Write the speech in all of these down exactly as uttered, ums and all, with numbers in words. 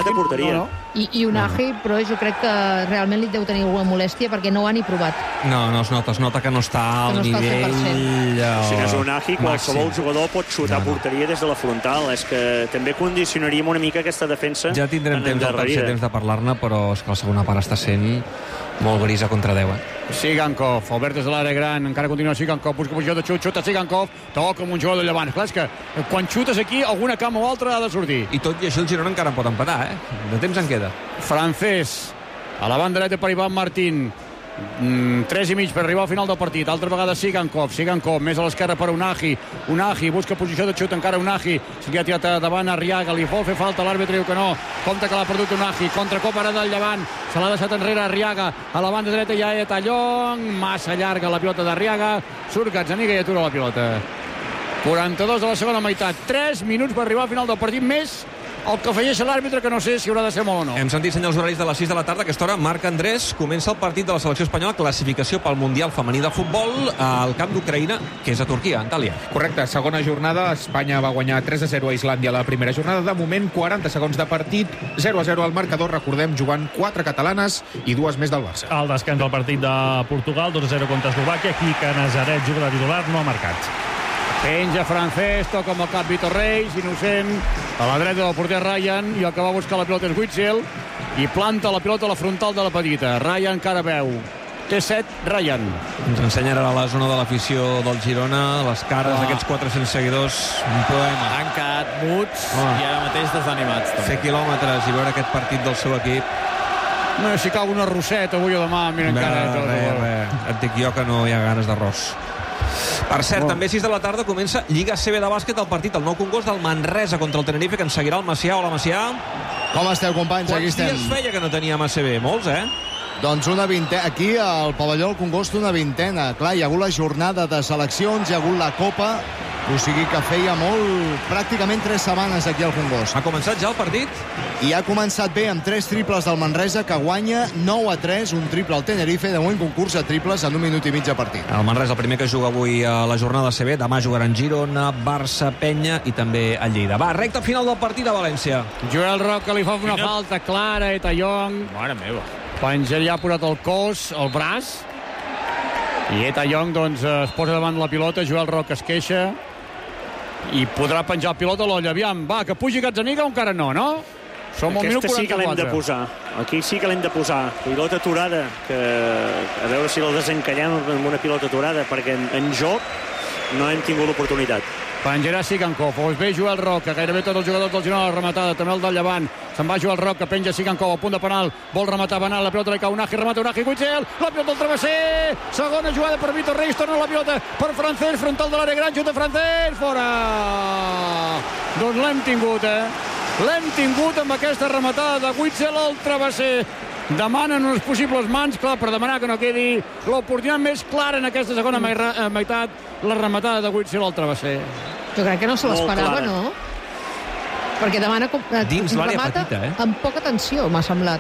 Xatat a porteria. No, no. I, i Unai, però jo crec que realment li deu tenir alguna molèstia perquè no ho ha ni provat. No, no es nota, es nota que no està al no està nivell... Al si no és Unai, qualsevol màxim. jugador pot xutar no, no. porteria des de la frontal. És que també condicionaríem una mica aquesta defensa. Ja tindrem temps al tercer temps de parlar-ne, però és que la segona part està sent molt grisa contra deu. Eh? Sigankov, obert des de l'àrea gran, encara continua Sigankov, busca posició de xut, xuta Sigankov, toca amb un jugador de Llevant. Clar, és que quan xutes aquí, alguna cama o altra ha de sortir. I tot i això el Girona encara pot empatar, eh? De temps en queda. Francés, a la banda dreta per Ivan Martín. Mm, tres i mig per arribar al final del partit. Altra vegada Sigankov, Sigankov més a l'esquerra per Unai. Unai busca posició de xut, encara Unai se li ha tirat davant a Arriaga, li vol fer falta, l'àrbitre diu que no, compte que l'ha perdut Unai, contracop ara del Llevant, se l'ha deixat enrere Arriaga, a la banda dreta ja és Tallong, massa llarga la pilota d'Arriaga, surt Gazzaniga i atura la pilota. quaranta-dos de la segona meitat, tres minuts per arribar al final del partit, més el que afegeix l'àrbitre, que no sé si haurà de ser molt o no. Hem sentit senyals horaris de les sis de la tarda. A aquesta hora, Marc Andrés, comença el partit de la selecció espanyola, classificació pel Mundial Femení de Futbol al camp d'Ucraïna, que és a Turquia, Antàlia. Correcte, segona jornada. Espanya va guanyar tres a zero a Islàndia la primera jornada. De moment, quaranta segons de partit, zero a zero al marcador. Recordem, jugant quatre catalanes i dues més del Barça. Al descans del partit de Portugal, dos a zero contra Eslovàquia. Aquí Canazaret juga de titular, no ha marcat. Penja Francés, toca amb el cap Vitor Reis, innocent, a la dreta del porter Ryan, i el que va buscar la pilota és Witzel, i planta la pilota a la frontal de la petita. Ryan encara veu. Té set, Ryan. Ens ensenyen ara la zona de l'afició del Girona, les cares d'aquests quatre-cents seguidors, un poema. Han quedat muts oh. i ara mateix desanimats. També. Fer quilòmetres i veure aquest partit del seu equip. No, si cau una rosseta avui o demà, mira encara. Res, res, res. Et dic jo que no hi ha ganes d'arròs. Per cert, oh. també sis de la tarda comença Lliga C B de bàsquet, el partit, el nou congost del Manresa contra el Tenerife, que ens seguirà el Macià. Hola, Macià. Com esteu, companys? Quants Aquí estem. dies feia que no teníem A C B? Molts, eh? Doncs una vintena. Aquí, al pavelló del Congost, una vintena. Clar, hi ha hagut la jornada de seleccions, hi ha hagut la Copa, o sigui que feia molt, pràcticament tres setmanes aquí al Congost. Ha començat ja el partit? I ha començat bé amb tres triples del Manresa, que guanya nou a tres, un triple al Tenerife, de moment concurs a triples en un minut i mig de partit. El Manresa, el primer que juga avui a la jornada C B, demà jugaran Girona, Barça, Penya i també el Lleida. Va, recta final del partit a València. Joel Roca li fa una falta clara, Eta Young. Mare meva. Penja ja ha posat el cos, el braç, i Eta Young doncs, es posa davant la pilota. Joel Roca es queixa i podrà penjar el pilota a l'olla. Aviam, va, que pugi Gazzaniga o encara no, no? Som al minut Aquesta sí que l'hem de quaranta-quatre. posar. Aquí sí que l'hem de posar. Pilota aturada, que a veure si la desencallem amb una pilota aturada, perquè en, en joc no hem tingut l'oportunitat. Penjarà Sigankov, o es ve Joel Roca, gairebé tots els jugadors del Girona, la rematada, també el del Llevant. Se'n va Joel Roca, penja Sigankov, al punt de penal, vol rematar Benal, la pilota li cau Unai, remata Unai, Witzel, la pilota del travesser, segona jugada per Vitor Reis, torna la pilota per Francés, frontal de l'àrea gran, xuta Francés, fora! Doncs l'hem tingut, eh? L'hem tingut amb aquesta rematada de Witzel al travesser. Demanen unes possibles mans, clar, per demanar que no quedi l'oportunitat més clara en aquesta segona meitat, la rematada de Witzel al travesser. Jo crec que no se l'esperava, no? Perquè demana dins l'àrea remata petita, eh? amb poca tensió, m'ha semblat.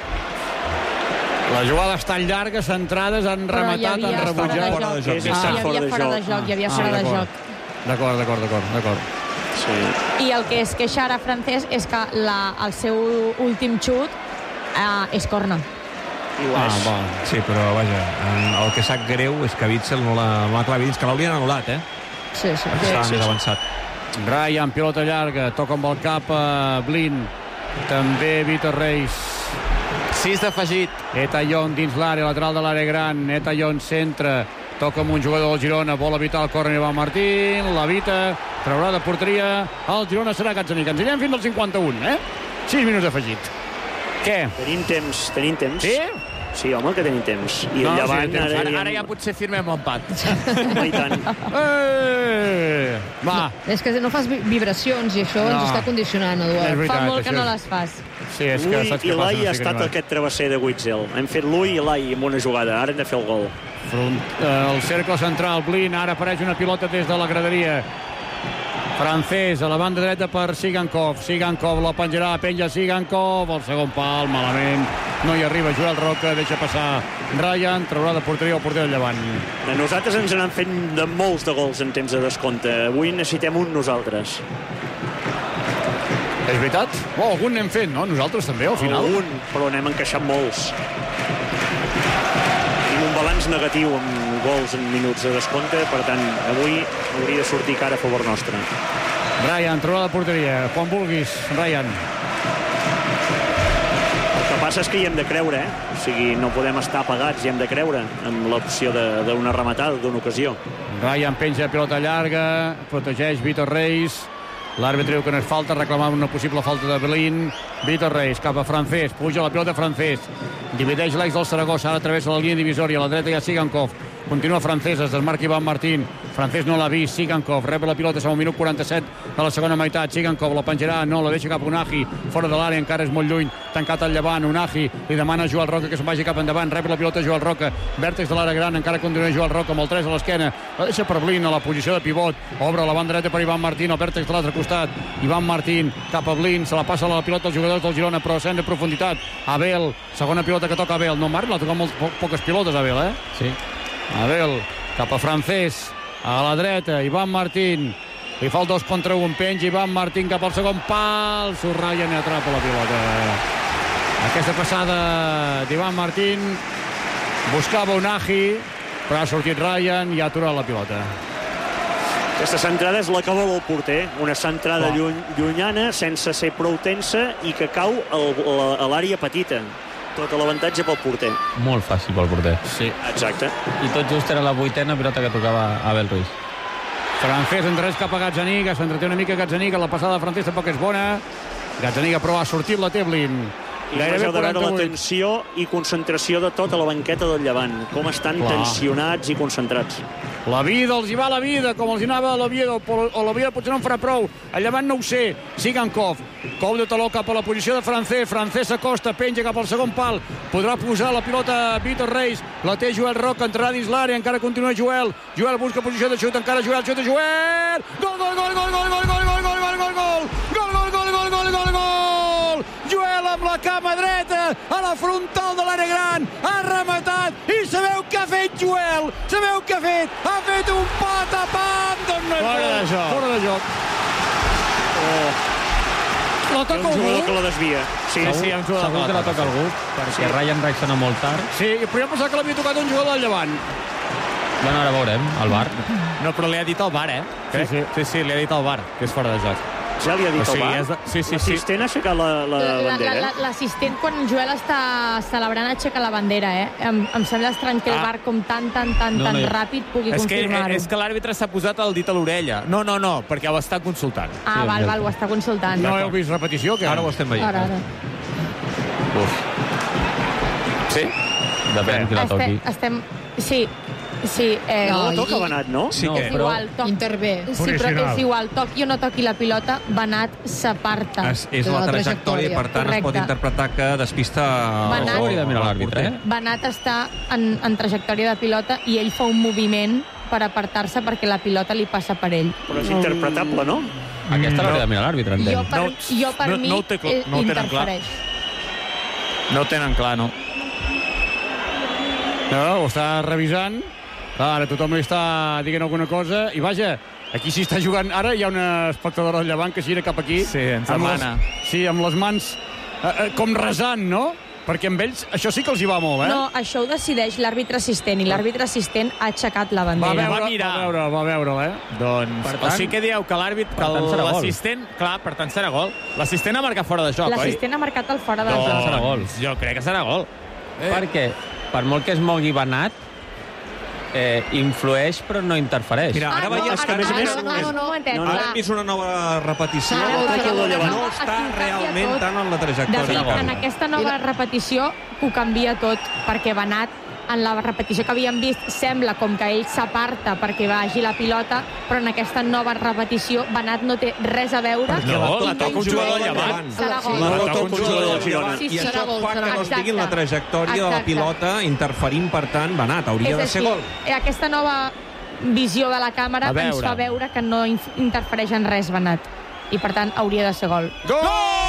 Les jugades tan llargues, centrades, han rematat, han rebutjat. Fora de joc. Ah, hi havia fora de joc, hi havia fora de joc. D'acord, d'acord, d'acord, d'acord. Sí. I el que es queixa ara Francés és que la, el seu últim xut eh, és corna. Ah, bon. Sí, però vaja, el que sap greu és que Witzel no l'ha clavat dins, que l'haurien anul·lat, eh? Sí, sí. Estava sí, més sí. avançat. Ryan, pilota llarga, toca amb el cap a Blin, també Vitor Reis. sis d'afegit. Eta Young dins l'àrea, lateral de l'àrea gran, Eta Young centra, toca amb un jugador del Girona, vol evitar el córner Ivan Martín, l'evita, traurà de porteria, el Girona serà Gazzaniga. Ens anirem fins al cinquanta-un, eh? sis minuts afegit. Què? Tenim temps, tenim temps. Sí? Sí, home, que tenim temps. I No, el sí, Llevant... temps. Ara, Ara, ara ja potser firmem l'empat. I tant. Eh! Va. No, és que no fas vi- vibracions i això No. ens està condicionant, És Eduard. veritat, Fa molt que això no és- les fas. Sí, és que L'Ui saps i què passa? l'Ai No ha sé què estat no va. aquest travesser de Witzel. Hem fet l'Ui i l'Ai amb una jugada. Ara hem de fer el gol. Front, eh, el cercle central, Blin, ara apareix una pilota des de la graderia. Francés, a la banda dreta per Sigankov. Sigankov la penjarà, penja Sigankov, el segon pal, malament. No hi arriba Joel Roca, deixa passar Ryan, traurà de porteria el porter del Llevant. A nosaltres ens n'han fet de molts de gols en temps de descompte. Avui necessitem un nosaltres. És veritat? Oh, algun n'hem fet, no? Nosaltres també, al final. Algun, però n'hem encaixat molts. Tenim un balanç negatiu amb gols en minuts de descompte, per tant, avui hauria de sortir cara a favor nostre. Ryan, trobada de porteria. Quan vulguis, Ryan. El que passa és que hi hem de creure, eh? O sigui, no podem estar apagats, hi hem de creure amb l'opció d'una rematada, d'una ocasió. Ryan penja pilota llarga, protegeix Vítor Reis. L'àrbitre diu que no és falta, reclamava una possible falta de Belín. Vítor Reis cap a Francés, puja la pilota Francés. Divideix l'ex del Saragossa, ara travessa la línia divisòria, a la dreta hi ha Sigankov. Continua Francés, es desmarca Ivan Martín. Francés no l'ha vist, Sigankov rep la pilota, som al minut quaranta-set de la segona meitat. Sigankov la penjarà, no, la deixa cap a Unagi, fora de l'àrea, encara és molt lluny, tancat al llevant. Unagi li demana a Joel Roca que se'n vagi cap endavant, rep la pilota Joel Roca, vèrtex de l'àrea gran, encara continua Joel Roca amb el tres a l'esquena, la deixa per Blin a la posició de pivot, obre la banda dreta per Ivan Martín, el vèrtex de l'altre costat, Ivan Martín cap a Blin, se la passa la pilota als jugadors del Girona, però sent de profunditat. Abel, segona pilota que toca Abel, no marca, l'ha tocat molt po poques pilotes Abel, eh? Sí. Abel cap a Francés, a la dreta, Ivan Martín, li fa el dos contra un, penja Ivan Martín cap al segon pal, Ryan i atrapa la pilota. Aquesta passada d'Ivan Martín buscava Unagi, però ha sortit Ryan i ha aturat la pilota. Aquesta centrada és la que vol el porter, una centrada lluny, llunyana, sense ser prou tensa i que cau al, a l'àrea petita. Tot l'avantatge pel porter. Molt fàcil pel porter. Sí. Exacte. I tot just era la vuitena pilota que tocava Abel Ruiz. Francés endreix cap a Gazzaniga, s'entreté una mica Gazzaniga, la passada de Francés tampoc és bona. Gazzaniga però ha sortit la Teblin. I només heu de veure la tensió i concentració de tota la banqueta del Llevant. Com estan Clar. tensionats i concentrats. La vida, els hi va la vida, com els hi anava a l'Oviedo, o l'Oviedo potser no en farà prou. El Llevant no ho sé. Sigankov, cou de taló cap a la posició de Francés. Francés s'acosta, penja cap al segon pal. Podrà posar la pilota Vítor Reis. La té Joel Roca, entrarà dins l'àrea, encara continua Joel. Joel busca posició de xut, encara Joel, xuta Joel! Gol, gol, gol, gol, gol, gol, gol, gol, gol, gol, gol, gol! Gol, gol, gol, gol, gol, gol, gol! Joel amb la cama dreta a la frontal de l'àrea gran, ha rematat i sabeu què ha fet Joel? Sabeu què ha fet? Ha fet un pat a pat! Fora de joc. Fora de joc. Oh. La toca algú? Un jugador que la desvia. Sí, segur, sí, un jugador segur que la toca algú, perquè sí. Ryan reacciona molt tard. Sí, però jo pensava que l'havia tocat un jugador del Llevant. Bueno, ara veurem, al bar. No, però li ha dit al bar, eh? Sí, sí, sí, sí, li ha dit al bar, que és fora de joc. Ja li ha dit o sigui, al bar? De... Sí, sí, L'assistent sí. ha aixecat la, la, la bandera. L'assistent, quan Joel està celebrant, aixeca la bandera, eh? Em, em sembla estrany que el bar, com tan, tan, tan, no, tan no, ràpid, pugui confirmar-ho. És que l'àrbitre s'ha posat el dit a l'orella. No, no, no, perquè ho està consultant. Ah, sí, val, val, ho està consultant. No heu vist repetició? Que... Ara ho estem veient. Ara, ara. Uf. Sí? Depèn qui la toqui. Estem... Sí, sí. Eh, no, no toca Benat, no? Sí, no, que... és igual, toc... Intervé. Sí, però és igual, toqui o no toqui la pilota, Benat s'aparta. És, és la, la trajectòria, per tant Correcte. Es pot interpretar que despista Benat, el de mirar l'àrbitre. Eh? Benat està en, en trajectòria de pilota i ell fa un moviment per apartar-se perquè la pilota li passa per ell. Però és interpretable, no? Aquesta l'hauria de mirar l'àrbitre, entenc. Jo per, jo per no, mi no té, no interfereix. No ho tenen clar, no. No, ho està revisant. Clar, ara tothom li està dient alguna cosa. I vaja, aquí s'hi està jugant. Ara hi ha una espectadora del Llevant que gira cap aquí. Sí, ens amb demana. Les, sí, amb les mans eh, eh, com resant, no? Perquè amb ells això sí que els hi va molt, eh? No, això ho decideix l'àrbitre assistent, i l'àrbitre assistent ha aixecat la bandera. Va veure, va mirar. Va veure, va veure, eh? Doncs, per tant, tant, o sigui que dieu que l'àrbit, que l'assistent, clar, per tant serà gol. L'assistent ha marcat fora de joc, oi? L'assistent ha marcat el fora de doncs, joc. serà gol. Jo crec que serà gol. Eh. Perquè, per molt que es mogui Benat, eh, influeix però no interfereix. Mira, ara Ah, no, veies ara que, a més a no, més, no, no, no, no, no, no, ara hem vist una nova repetició. Ara, No, perquè no, no, no està aquí realment tot. tant en la De trajectòria. fet, en aquesta nova repetició ho canvia tot, perquè Benat, en la repetició que havíem vist, sembla com que ell s'aparta perquè vagi la pilota, però en aquesta nova repetició Benat no té res a veure. No, la toca un jugador del Llevant. Serà gol. La toca un jugador del Girona. Sí, I sí, això serà gol, fa que serà no gol. estigui en la trajectòria de la Exacte. pilota, interferint, per tant, Benat. Hauria És de ser així. gol. Aquesta nova visió de la càmera ens fa veure que no interfereix en res Benat. I, per tant, hauria de ser gol. Gol!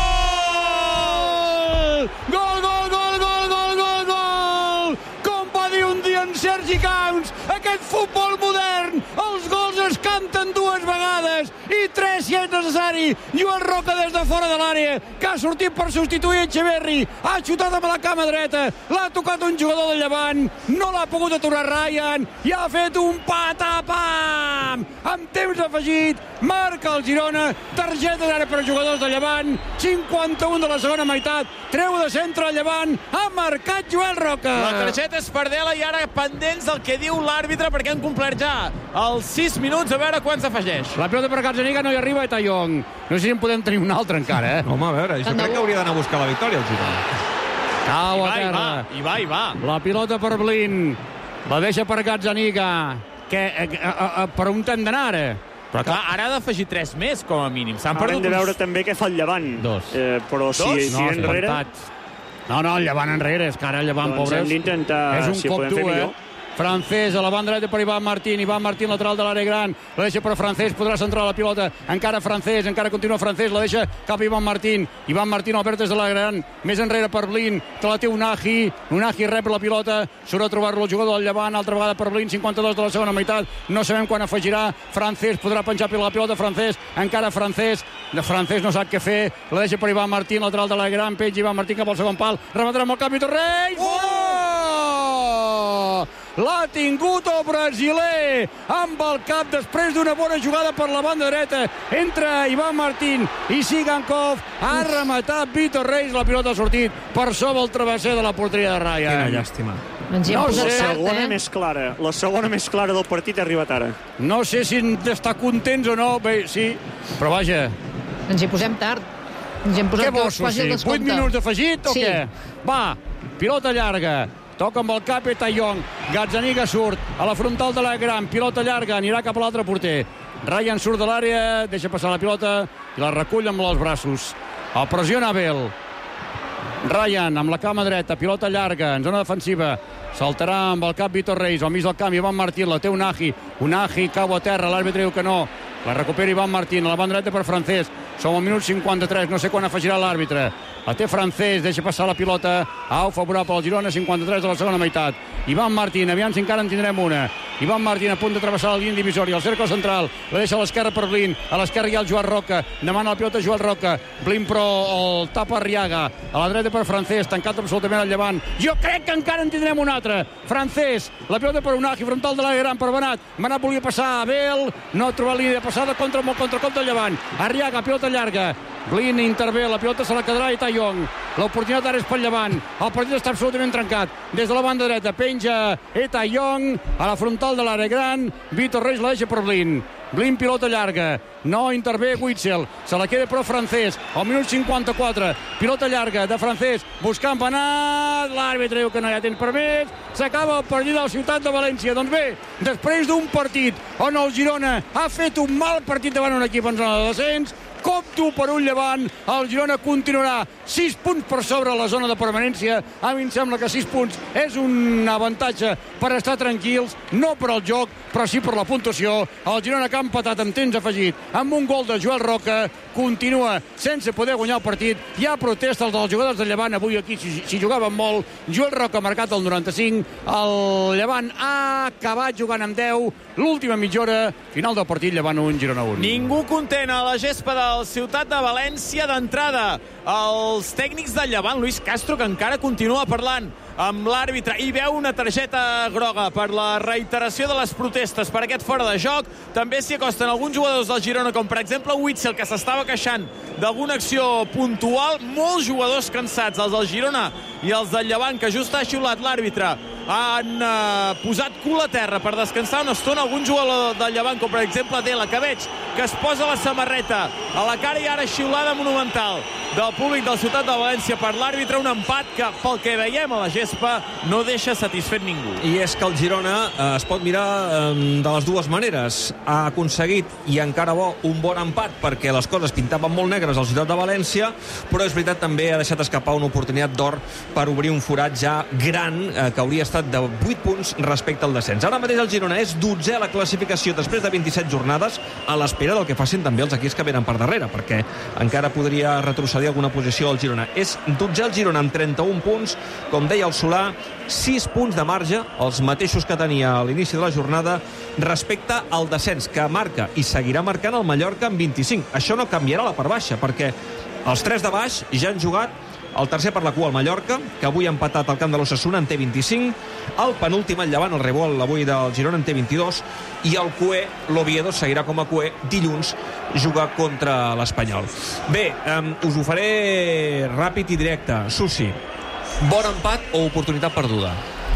Gol, gol, gol, gol, gol, gol, gol! Com va dir un dia en Sergi Camps, aquest futbol modern, els gols es canten dues vegades i tres si és necessari. Joel Roca des de fora de l'àrea, que ha sortit per substituir Echeverri. Ha xutat amb la cama dreta. L'ha tocat un jugador del Llevant. No l'ha pogut aturar Ryan. I ha fet un patapam. Amb temps afegit, marca el Girona. Targeta d'ara per jugadors del Llevant. cinquanta-un de la segona meitat. Treu de centre el Llevant. Ha marcat Joel Roca. La targeta és per Dela i ara pendents del que diu l'àrbitre perquè han complert ja els sis minuts. A veure quants afegeix. La pilota per Gazzaniga, no hi arriba Etayong. No sé si en podem tenir un altre encara, eh? Home, a veure, jo crec que hauria d'anar a buscar la victòria el Girona. Cau a I terra. va, i va, i va. La pilota per Blin. La deixa per Gazzaniga. Que, eh, eh, eh, per on t'hem d'anar, ara? Però clar, ara ha d'afegir tres més, com a mínim. S'han Ara hem perdut de veure uns... també què fa el Llevant. Dos. Eh, però si, Dos? si No, enrere... empatats. No, no, el Llevant enrere, és que ara el Llevant, Doncs pobres. hem d'intentar, És un si ho cop podem fer dur, eh? millor. Francés a la banda dreta per Ivan Martín. Ivan Martín, lateral de l'àrea gran. La deixa per Francés, podrà centrar la pilota. Encara Francés, encara continua Francés. La deixa cap a Ivan Martín. Ivan Martín al verd des de l'àrea gran. Més enrere per Blin, que la té Unagi. Unagi rep la pilota. Surt a trobar-lo el jugador del Llevant. Altra vegada per Blin, cinquanta-dos de la segona meitat. No sabem quan afegirà. Francés podrà penjar la pilota. Francés, encara Francés. De Francés no sap què fer. La deixa per Ivan Martín, lateral de l'àrea gran. Penja Ivan Martín cap al segon pal. Rematarà amb el canvi Torrell. Oh! L'ha tingut el brasiler amb el cap després d'una bona jugada per la banda dreta entre Ivan Martín i Sigankov. Ha rematat Vitor Reis, la pilota ha sortit per sobre el travesser de la porteria de Ryan. Quina llàstima. Ens hi hem No posat sé, La tard, segona eh? més clara, la segona més clara del partit ha arribat ara. No sé si hem d'estar contents o no, bé, sí, però vaja. Ens hi posem tard. Ens hi hem posat Què que vols, quasi el sí? descompte. vuit minuts d'afegit o Sí. què? Va, pilota llarga. Toca amb el cap Etayong. Gazzaniga surt a la frontal de la gran. Pilota llarga, anirà cap a l'altre porter. Ryan surt de l'àrea, deixa passar la pilota i la recull amb els braços. El pressiona Abel. Ryan amb la cama dreta, pilota llarga, en zona defensiva. Saltarà amb el cap Vitor Reis, al mig del camp Ivan Martín, la té Unagi. Unagi cau a terra, l'àrbitre diu que no. La recupera Ivan Martín, a la banda dreta per Francés. Som al minut cinquanta-tres, no sé quan afegirà l'àrbitre. La té Francés, deixa passar la pilota. Au, favorable al Girona, cinquanta-tres de la segona meitat. Ivan Martín, aviam si encara en tindrem una. Ivan Martín a punt de travessar la línia divisòria, al cercle central. La deixa a l'esquerra per Blin. A l'esquerra hi ha el Joel Roca. Demana la pilota Joel Roca. Blin però el tapa Arriaga. A la dreta per Francés, tancat absolutament al Llevant. Jo crec que encara en tindrem un altre. Francés, la pilota per Unagi, frontal de l'àrea gran per Benat. Benat volia passar a Abel, no ha trobat línia de passada contra el contracop del Llevant. Arriaga, pilota llarga. Blin intervé, la pilota se la quedarà Etayong. L'oportunitat ara és pel Llevant. El partit està absolutament trencat. Des de la banda dreta penja Etayong a la frontal de l'àrea gran. Vitor Reis la deixa per Blin. Blin, pilota llarga. No intervé Witzel. Se la queda però Francés. Al minut cinquanta-quatre. Pilota llarga de Francés. Buscant Benat. L'àrbitre diu que no hi ha temps per més. S'acaba el partit de la ciutat de València. Doncs bé, després d'un partit on el Girona ha fet un mal partit davant un equip en zona de descens, compto per un Llevant, el Girona continuarà sis punts per sobre la zona de permanència. A mi em sembla que sis punts és un avantatge per estar tranquils, no per al joc, però sí per la puntuació. El Girona que ha empatat amb temps afegit amb un gol de Joel Roca, continua sense poder guanyar el partit. Hi ha protestes dels jugadors del Llevant, avui aquí s'hi si jugaven molt. Joel Roca ha marcat el noranta-cinc, el Llevant ha acabat jugant amb deu, l'última mitja hora, final del partit, Llevant un, Girona un. Ningú content a la gespa del Ciutat de València. D'entrada, els tècnics del Llevant, Luis Castro, que encara continua parlant amb l'àrbitre i veu una targeta groga per la reiteració de les protestes per aquest fora de joc. També s'hi acosten alguns jugadors del Girona, com per exemple Witzel, que s'estava queixant d'alguna acció puntual. Molts jugadors cansats, els del Girona i els del Llevant, que just ha xiulat l'àrbitre, han eh, posat cul a terra per descansar una estona. Algun jugador del Llevant, com per exemple Dela, que veig que es posa la samarreta a la cara, i ara xiulada monumental del públic del Ciutat de València per l'àrbitre. Un empat que, pel que veiem a la gespa, no deixa satisfet ningú. I és que el Girona eh, es pot mirar eh, de les dues maneres. Ha aconseguit, i encara bo, un bon empat, perquè les coses pintaven molt negres al Ciutat de València, però és veritat, també ha deixat escapar una oportunitat d'or per obrir un forat ja gran, eh, que hauria estat de vuit punts respecte al descens. Ara mateix el Girona és dotzè a la classificació després de vint-i-set jornades, a l'espera l'espera del que facin també els equips que venen per darrere, perquè encara podria retrocedir alguna posició al Girona. És dotzè el Girona amb trenta-un punts, com deia el Solà, sis punts de marge, els mateixos que tenia a l'inici de la jornada, respecte al descens, que marca i seguirà marcant el Mallorca amb vint-i-cinc. Això no canviarà la part baixa, perquè els tres de baix ja han jugat. El tercer per la cua, el Mallorca, que avui ha empatat al camp de l'Osasuna, en té vint-i-cinc. El penúltim, el Llevant, el Revolt, avui del Girona, en té vint-i-dos. I el Cué, l'Oviedo, seguirà com a Cué. Dilluns juga contra l'Espanyol. Bé, um, us ho faré ràpid i directe. Susi, bon empat o oportunitat perduda?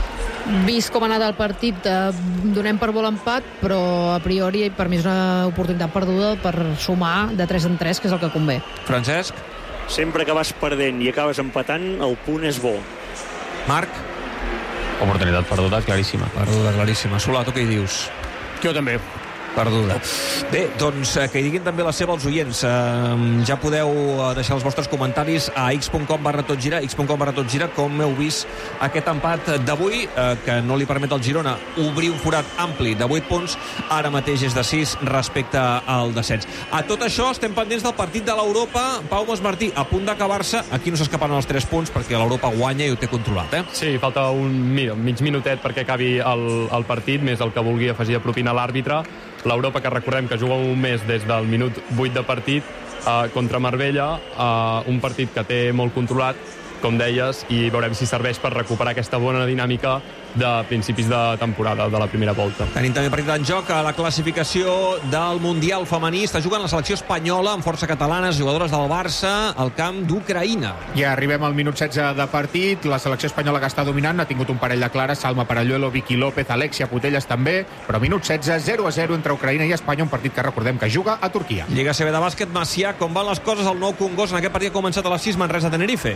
Vist com ha anat el partit, eh, donem per bon empat, però a priori per mi és una oportunitat perduda per sumar de tres en tres, que és el que convé. Francesc? Sempre que vas perdent i acabes empatant, el punt és bo. Marc? Oportunitat perduda, claríssima. Perduda, claríssima. Solà, tu què hi dius? Jo també. Perduda. Bé, doncs que hi diguin també la seva els oients. Uh, ja podeu deixar els vostres comentaris a x punt com barra tot gira, x punt com barra tot gira, com heu vist aquest empat d'avui, uh, que no li permet al Girona obrir un forat ampli de vuit punts, ara mateix és de sis respecte al descens. A tot això estem pendents del partit de l'Europa. Pau Masmartí, a punt d'acabar-se, aquí no s'escaparan els tres punts perquè l'Europa guanya i ho té controlat, eh? Sí, falta un mira, mig minutet perquè acabi el, el partit, més el que vulgui afegir a propina l'àrbitre. L'Europa, que recordem que juga un mes des del minut vuit de partit, eh, contra Marbella, eh, un partit que té molt controlat, com deies, i veurem si serveix per recuperar aquesta bona dinàmica de principis de temporada, de la primera volta. Tenim també partit en joc a la classificació del Mundial femení. Està jugant la selecció espanyola amb força catalanes, jugadores del Barça, al camp d'Ucraïna. Ja arribem al minut setze de partit. La selecció espanyola que està dominant ha tingut un parell de clares, Salma Paralluelo, Vicky López, Alexia Putelles també, però minut setze, zero a zero entre Ucraïna i Espanya, un partit que recordem que juga a Turquia. Lliga C B de bàsquet, Macià, com van les coses al Nou Congost? En aquest partit ha començat a les sis, Manresa, Tenerife.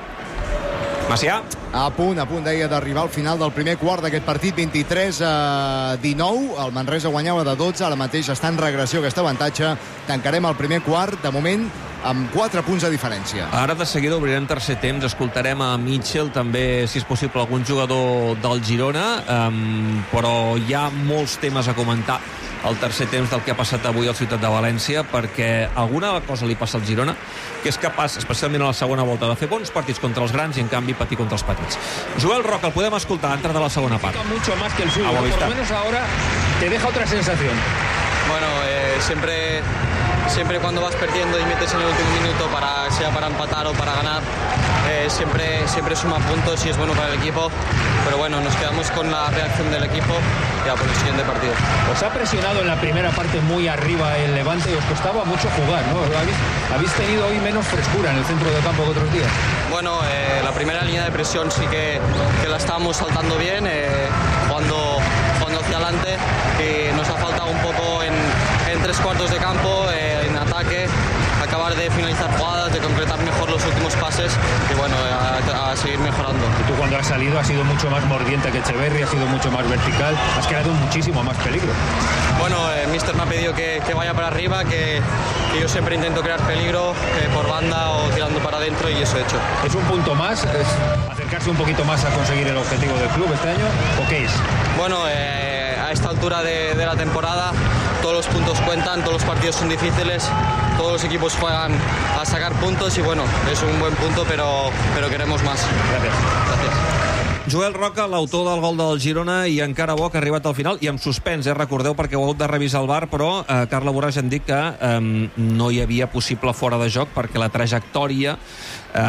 Macià. A punt, a punt, deia, d'arribar al final del primer quart d'aquest partit, vint-i-tres a dinou. El Manresa guanyava de dotze, ara mateix està en regressió aquest avantatge. Tancarem el primer quart, de moment, amb quatre punts de diferència. Ara de seguida obrirem tercer temps, escoltarem a Mitchell, també, si és possible, algun jugador del Girona, um, però hi ha molts temes a comentar al tercer temps del que ha passat avui al Ciutat de València, perquè alguna cosa li passa al Girona, que és capaç, especialment a la segona volta, de fer bons partits contra els grans i, en canvi, patir contra els petits. Joel Roca, el podem escoltar, entra de la segona part. Mucho más que el suyo, por lo menos ahora te deja otra sensación. Bueno, eh, siempre, siempre cuando vas perdiendo y metes en el último minuto, para, sea para empatar o para ganar, eh, siempre, siempre suma puntos y es bueno para el equipo. Pero bueno, nos quedamos con la reacción del equipo ya por el siguiente partido. Os ha presionado en la primera parte muy arriba el Levante y os costaba mucho jugar, ¿no? ¿Habéis, habéis tenido hoy menos frescura en el centro del campo que otros días? Bueno, eh, la primera línea de presión sí que, que la estábamos saltando bien, eh, jugando, jugando hacia adelante, y nos ha faltado un poco en, en tres cuartos de campo, eh, en ataque, acabar de finalizar jugadas, de concretar mejor los últimos pases y bueno, a, a seguir mejorando. Y tú cuando has salido has sido mucho más mordiente que Echeverri, has sido mucho más vertical, has creado muchísimo más peligro. Bueno, el eh, míster me ha pedido que, que vaya para arriba, que, que yo siempre intento crear peligro eh, por banda o tirando para adentro y eso he hecho. ¿Es un punto más? ¿Es acercarse un poquito más a conseguir el objetivo del club este año o qué es? Bueno, eh, a esta altura de, de la temporada todos los puntos cuentan, todos los partidos son difíciles, todos los equipos juegan a sacar puntos y bueno, es un buen punto, pero, pero queremos más. Gracias. Gracias. Joel Roca, l'autor del gol del Girona, i encara bo que ha arribat al final, i amb suspens, eh, recordeu, perquè ho heu hagut de revisar al V A R, però eh, Carla Borràs ja em dic que eh, no hi havia possible fora de joc perquè la trajectòria eh,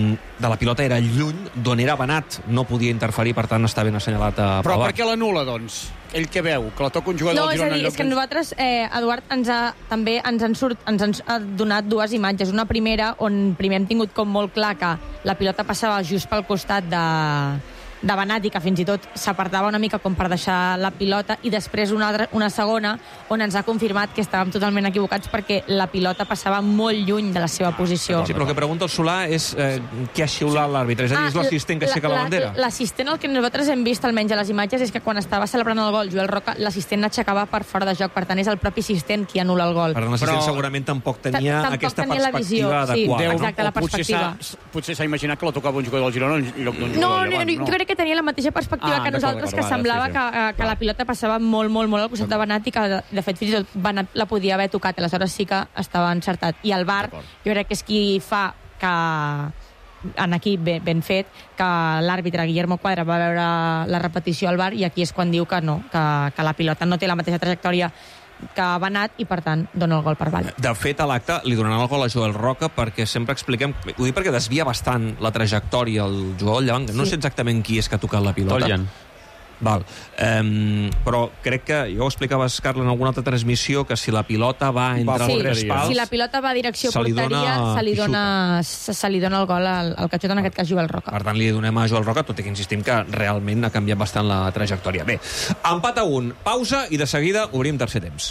de la pilota era lluny d'on era Benat, no podia interferir, per tant està ben assenyalat a Però per què l'anul·la, doncs? Ell què veu? Que la toca un jugador no, del Girona? No, és a dir, és que nosaltres, eh, Eduard, ens ha, també ens han, surt, ens han donat dues imatges. Una primera, on primer hem tingut com molt clar que la pilota passava just pel costat de... de Benat i que fins i tot s'apartava una mica com per deixar la pilota, i després una, altra, una segona on ens ha confirmat que estàvem totalment equivocats perquè la pilota passava molt lluny de la seva posició. Sí, però el que pregunta el Solà és eh, què ha xiulat l'àrbitre, és a dir, és l'assistent que aixeca la, la bandera. L'assistent, el que nosaltres hem vist almenys a les imatges, és que quan estava celebrant el gol Joel Roca, l'assistent l'aixecava per fora de joc, per tant és el propi assistent qui anula el gol. Per tant, l'assistent però... segurament tampoc tenia tampoc aquesta tenia perspectiva adequada. Sí, exacte, la perspectiva. Potser s'ha imaginat que la tocava un jugador del Girona en lloc d'un no, jugador del Llevant. No, no, jo crec crec que tenia la mateixa perspectiva Ah, que nosaltres, que semblava que, que la pilota passava molt, molt, molt al costat de Benat i que, de, de fet, fins i tot Benat la podia haver tocat, aleshores sí que estava encertat. I el V A R, jo crec que és qui fa que, en aquí ben, ben fet, que l'àrbitre Guillermo Cuadra va veure la repetició al V A R i aquí és quan diu que no, que, que la pilota no té la mateixa trajectòria que ha anat i, per tant, dona el gol per avall. De fet, a l'acte li donaran el gol a Joel Roca perquè sempre expliquem... Ho dic perquè desvia bastant la trajectòria el jugador del Llevant. No Sí. sé exactament qui és que ha tocat la pilota. Toljan. Val. Um, però crec que, ja ho explicaves, Carla, en alguna altra transmissió, que si la pilota va entre Sí, els tres pals... si la pilota va a direcció se li porteria, dona se li qui dona, se, se li dona el gol al, al que xuta, en aquest cas Joel Roca. Per tant, li donem a Joel Roca, tot i que insistim que realment ha canviat bastant la trajectòria. Bé, empat a un, pausa i de seguida obrim tercer temps.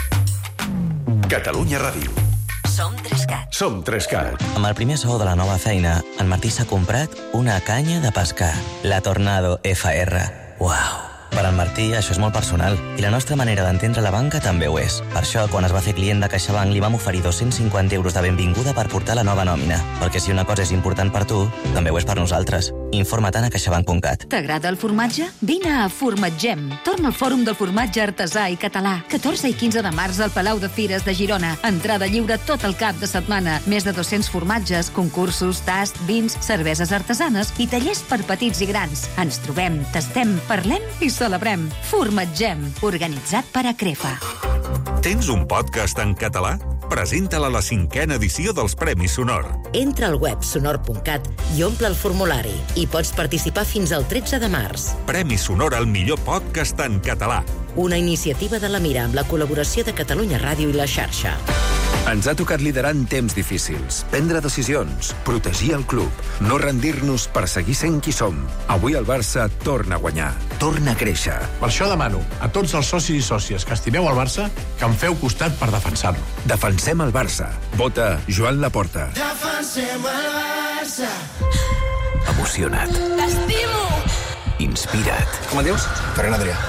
Catalunya Ràdio. Som Trescat. Som Trescat. Amb el primer sou de la nova feina, en Martí s'ha comprat una canya de pescar. La Tornado F R. Uau! Per en Martí, això és molt personal. I la nostra manera d'entendre la banca també ho és. Per això, quan es va fer client de CaixaBank, li vam oferir dos-cents cinquanta euros de benvinguda per portar la nova nòmina. Perquè si una cosa és important per tu, també ho és per nosaltres. Informa-te'n a caixabank punt cat. T'agrada el formatge? Vine a Formatgem. Torna al Fòrum del Formatge Artesà i Català. catorze i quinze de març al Palau de Fires de Girona. Entrada lliure tot el cap de setmana. Més de dos-cents formatges, concursos, tast, vins, cerveses artesanes i tallers per petits i grans. Ens trobem, tastem, parlem i celebrem. Formatgem, organitzat per Acrefa. Tens un podcast en català? Presenta-la a la cinquena edició dels Premis Sonor. Entra al web sonor punt cat i omple el formulari. I pots participar fins al tretze de març. Premi Sonor al millor podcast en català. Una iniciativa de la Mira amb la col·laboració de Catalunya Ràdio i la xarxa. Ens ha tocat liderar en temps difícils, prendre decisions, protegir el club, no rendir-nos per seguir sent qui som. Avui el Barça torna a guanyar, torna a créixer. Per això demano a tots els socis i sòcies que estimeu el Barça que em feu costat per defensar-lo. Defensem el Barça. Vota Joan Laporta. Defensem el Barça. Emocionat. T'estimo. Inspira't. Com et dius? Ferran Adrià.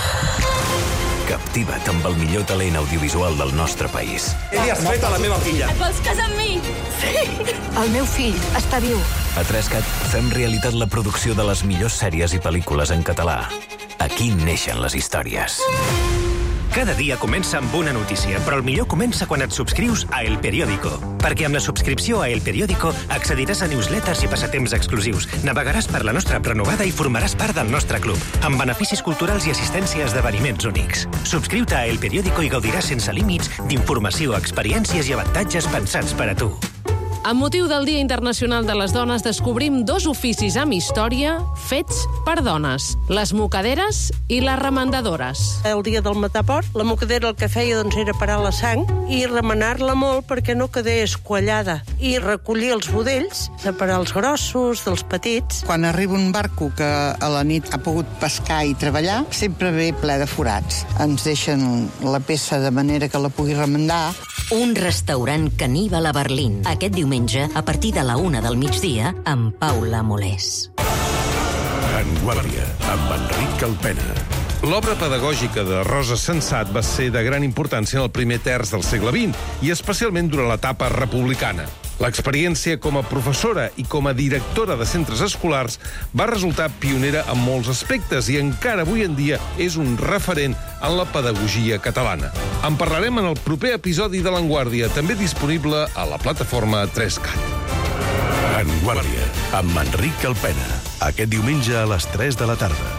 Captiva't amb el millor talent audiovisual del nostre país. Ell has fet a la meva filla. Et vols casar amb mi? Sí. El meu fill està viu. A Trescat fem realitat la producció de les millors sèries i pel·lícules en català. Aquí neixen les històries. Cada dia comença amb una notícia, però el millor comença quan et subscrius a El Periódico. Perquè amb la subscripció a El Periódico accediràs a newsletters i passatemps exclusius, navegaràs per la nostra app renovada i formaràs part del nostre club, amb beneficis culturals i assistència a esdeveniments únics. Subscriu-te a El Periódico i gaudiràs sense límits d'informació, experiències i avantatges pensats per a tu. Amb motiu del Dia Internacional de les Dones, descobrim dos oficis amb història fets per dones, les mocaderes i les remendadores. El dia del mataport, la mocadera el que feia doncs, era parar la sang i remenar-la molt perquè no quedés quallada i recollir els budells, separar els grossos dels petits. Quan arriba un barco que a la nit ha pogut pescar i treballar, sempre ve ple de forats. Ens deixen la peça de manera que la pugui remendar. Un restaurant caníbal a Berlín. Aquest diumenge, a partir de la una del migdia, amb Paula Molés. En Guàrdia, amb Enric Calpena. L'obra pedagògica de Rosa Sensat va ser de gran importància en el primer terç del segle vint i especialment durant l'etapa republicana. L'experiència com a professora i com a directora de centres escolars va resultar pionera en molts aspectes i encara avui en dia és un referent en la pedagogia catalana. En parlarem en el proper episodi de l'Enguàrdia, també disponible a la plataforma Trescat. En Guàrdia, amb Enric Calpena. Aquest diumenge a les tres de la tarda.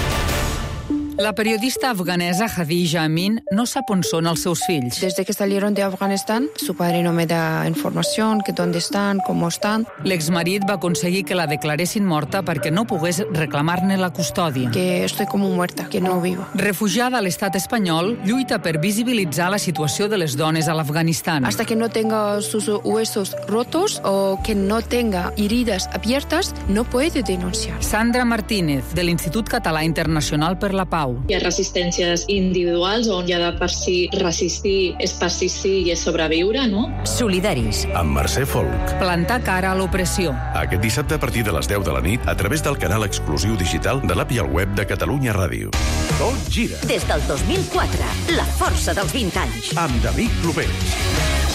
La periodista afganesa Khadija Amin no sap on són els seus fills. Desde que salieron de Afganistán, su padre no me da información, que dónde están, cómo están. L'exmarit va aconseguir que la declaressin morta perquè no pogués reclamar-ne la custòdia. Que estoy como muerta, que no vivo. Refugiada a l'estat espanyol, lluita per visibilitzar la situació de les dones a l'Afganistan. Hasta que no tenga sus huesos rotos o que no tenga heridas abiertas, no puede denunciar. Sandra Martínez, de l'Institut Català Internacional per la Pau. Hi ha resistències individuals on ja de per si resistir és persistir i és sobreviure, no? Solidaris. Amb Mercè Folk. Plantar cara a l'opressió. Aquest dissabte a partir de les deu de la nit a través del canal exclusiu digital de l'app i el web de Catalunya Ràdio. Tot gira. Des del dos mil quatre, la força dels vint anys. Amb David Clopés.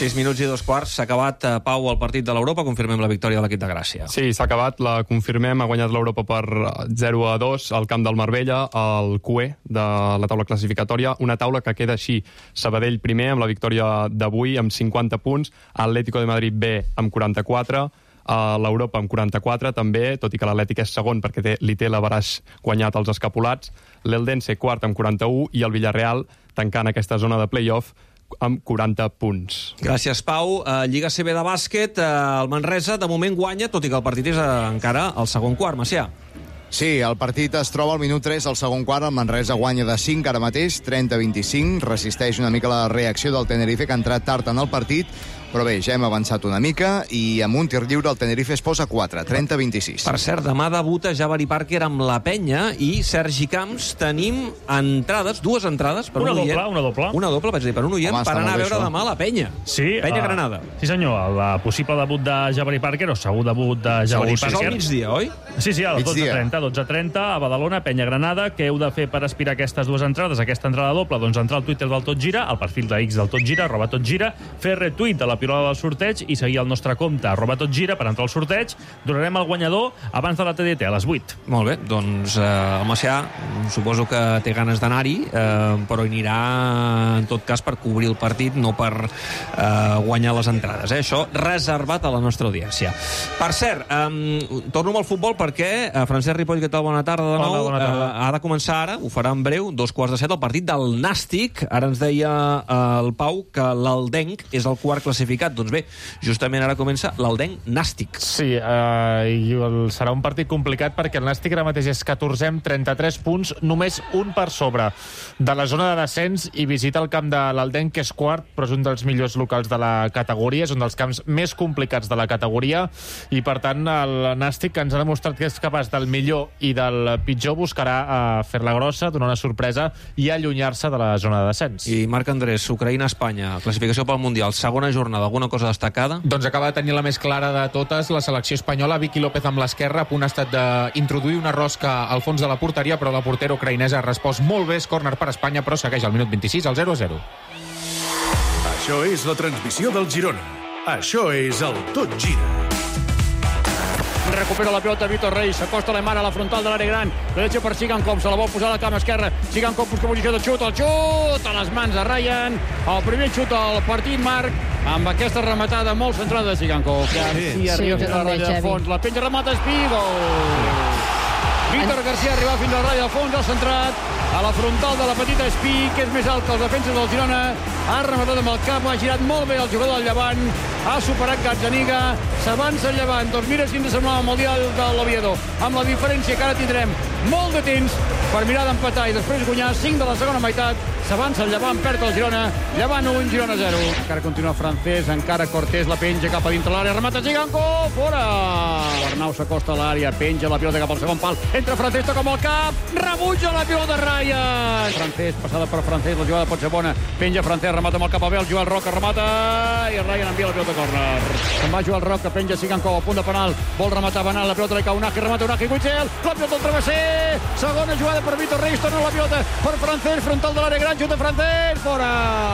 sis minuts i dos quarts. S'ha acabat, eh, Pau, el partit de l'Europa. Confirmem la victòria de l'equip de Gràcia. Sí, s'ha acabat, la confirmem. Ha guanyat l'Europa per zero a dos al camp del Marbella, al Q E de la taula classificatòria. Una taula que queda així. Sabadell primer, amb la victòria d'avui, amb cinquanta punts. Atlético de Madrid B, amb quaranta-quatre. A l'Europa amb quaranta-quatre també, tot i que l'Atlètic és segon perquè té, li té l'Avaraix guanyat als escapulats. L'Eldense quart amb quaranta-u i el Villarreal tancant aquesta zona de play-off amb quaranta punts. Gràcies, Pau. Uh, Lliga C B de bàsquet, uh, el Manresa de moment guanya, tot i que el partit és uh, encara al segon quart, Macià. Sí, el partit es troba al minut tres, al segon quart. El Manresa guanya de cinc ara mateix, trenta a vint-i-cinc. Resisteix una mica la reacció del Tenerife, que ha entrat tard en el partit. Però bé, ja hem avançat una mica i amb un tir lliure el Tenerife es posa quatre, trenta a vint-i-sis. Per cert, demà debuta Jabari Parker amb la Penya i Sergi Camps. Tenim entrades, dues entrades per una un doble, oient. una doble. Una doble, vaig dir, per un oient, Home, per anar a veure això. demà la Penya. Sí, Penya uh, Granada. Sí, senyor, el possible debut de Jabari Parker, o segur debut de Jabari Segur, Parker. és al migdia, oi? Sí, sí, a les Migdia. dotze trenta, dotze trenta, a Badalona, Penya Granada. Què heu de fer per aspirar aquestes dues entrades, aquesta entrada doble? Doncs entrar al Twitter del Tot Gira, al perfil de X del Tot Gira, arroba Tot Gira, fer retweet de la pilola del sorteig i seguir el nostre compte, arroba Tot Gira, per entrar al sorteig. Donarem el guanyador abans de la T D T, a les vuit. Molt bé, doncs eh, el Macià suposo que té ganes d'anar-hi, eh, però hi anirà en tot cas per cobrir el partit, no per eh, guanyar les entrades. Eh? Això reservat a la nostra audiència. Per cert, eh, torno amb el futbol perquè eh, Francesc Ripoll, què tal? Bona tarda de nou. Hola, bona tarda. Eh, ha de començar ara, ho farà en breu, dos quarts de set, el partit del Nàstic. Ara ens deia eh, el Pau que l'Aldenc és el quart classificat. Doncs bé, justament ara comença l'Aldenc Nàstic. Sí, eh, i el, serà un partit complicat perquè el Nàstic ara mateix és catorzè amb trenta-tres punts, només un per sobre de la zona de descens i visita el camp de l'Aldenc, que és quart, però és un dels millors locals de la categoria, és un dels camps més complicats de la categoria i, per tant, el Nàstic, que ens ha demostrat que és capaç del millor i del pitjor, buscarà eh, fer-la grossa, donar una sorpresa i allunyar-se de la zona de descens. I Marc Andrés, Ucraïna-Espanya, classificació pel Mundial, segona jornada, alguna cosa destacada? Doncs acaba de tenir la més clara de totes, la selecció espanyola. Vicky López amb l'esquerra, a punt ha estat d'introduir una rosca al fons de la porteria, però la portera ucraïnesa ha respost molt bé, és córner per Espanya, però segueix al minut vint-i-sis, al zero a zero. Això és la transmissió del Girona. Això és el Tot Gira. Recupera la pilota Vítor Reis, s'acosta l'Emar a la frontal de l'àrea gran, la deixa per Sigankov, se la vol posar a la cama esquerra, Sigankov busca posició de xut, el xut a les mans de Ryan, el primer xut al partit, Marc, amb aquesta rematada molt centrada de Sigankov. García Sí, arriba fins a la també, ratlla de Xavi. fons, la penja, remata Espigo. Víctor García arriba fins a la ratlla de fons, ha centrat a la frontal de la petita Espí, que és més alt que els defenses del Girona, ha rematat amb el cap, ha girat molt bé el jugador del Llevant, ha superat Gazzaniga, s'avança el Llevant. Doncs mira si ens semblava amb el dia de l'Oviedo, amb la diferència que ara tindrem molt de temps per mirar d'empatar i després guanyar. Cinc de la segona meitat, s'avança el Llevant, perd el Girona, Llevant un, Girona zero. Encara continua Francés, encara Cortés la penja cap a dintre l'àrea, remata Giganco, fora! Arnau s'acosta a l'àrea, penja la pilota cap al segon pal, entra Francés, toca amb el cap, rebutja la pilota Ryan! Francés, passada per Francés, la jugada pot ser bona, penja Francés, remata amb el cap a Bel, Joel Roca remata i Ryan envia la pilota a córner. Se'n va Joel Roca, penja Sigankov, a punt de penal, vol rematar Benal, la pilota li cau Unagi, remata Unagi, Guitzel, la pilota al travesser, segona jugada per Vítor Reis, torna la pilota per Francés, frontal de l'àrea gran, xuta Francés, fora!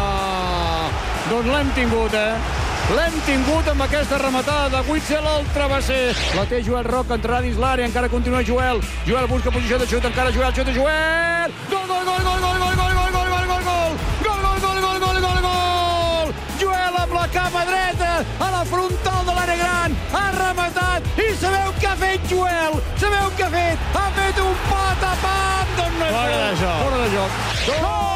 Doncs l'hem tingut, eh? L'hem tingut amb aquesta rematada de Guitzel al travesser. La té Joel Roca, entrarà dins l'àrea, encara continua Joel. Joel busca posició de xut, encara Joel, xuta Joel! Gol, gol, gol, gol, gol, gol, gol, gol, gol, gol, gol, gol! Gol, gol, gol, gol, gol, gol, gol! Joel amb la cama dreta a la frontal de l'àrea gran, ha rematat i sabeu què ha fet Joel? Sabeu què ha fet? Ha fet un pat a pat! Doncs no és Fora de joc. Fora de joc. Gol!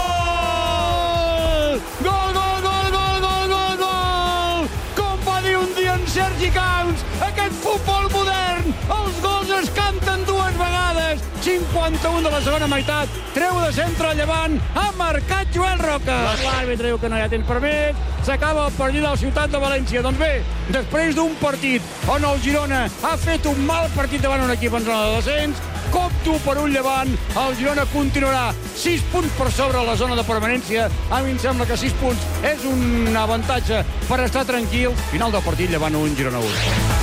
Gol, gol, gol, gol, gol, gol, gol! Com va dir un dia en Sergi Camps, aquest futbol modern, els gols es canten dues vegades. cinquanta-un de la segona meitat, treu de centre el Llevant, ha marcat Joel Roca. L'àrbitre diu que no hi ha temps per més, s'acaba el partit de la ciutat de València. Doncs bé, després d'un partit on el Girona ha fet un mal partit davant un equip en zona de descens, cop dur per un Llevant, el Girona continuarà sis punts per sobre la zona de permanència. A mi em sembla que sis punts és un avantatge per estar tranquils. Final del partit, Llevant un, Girona un.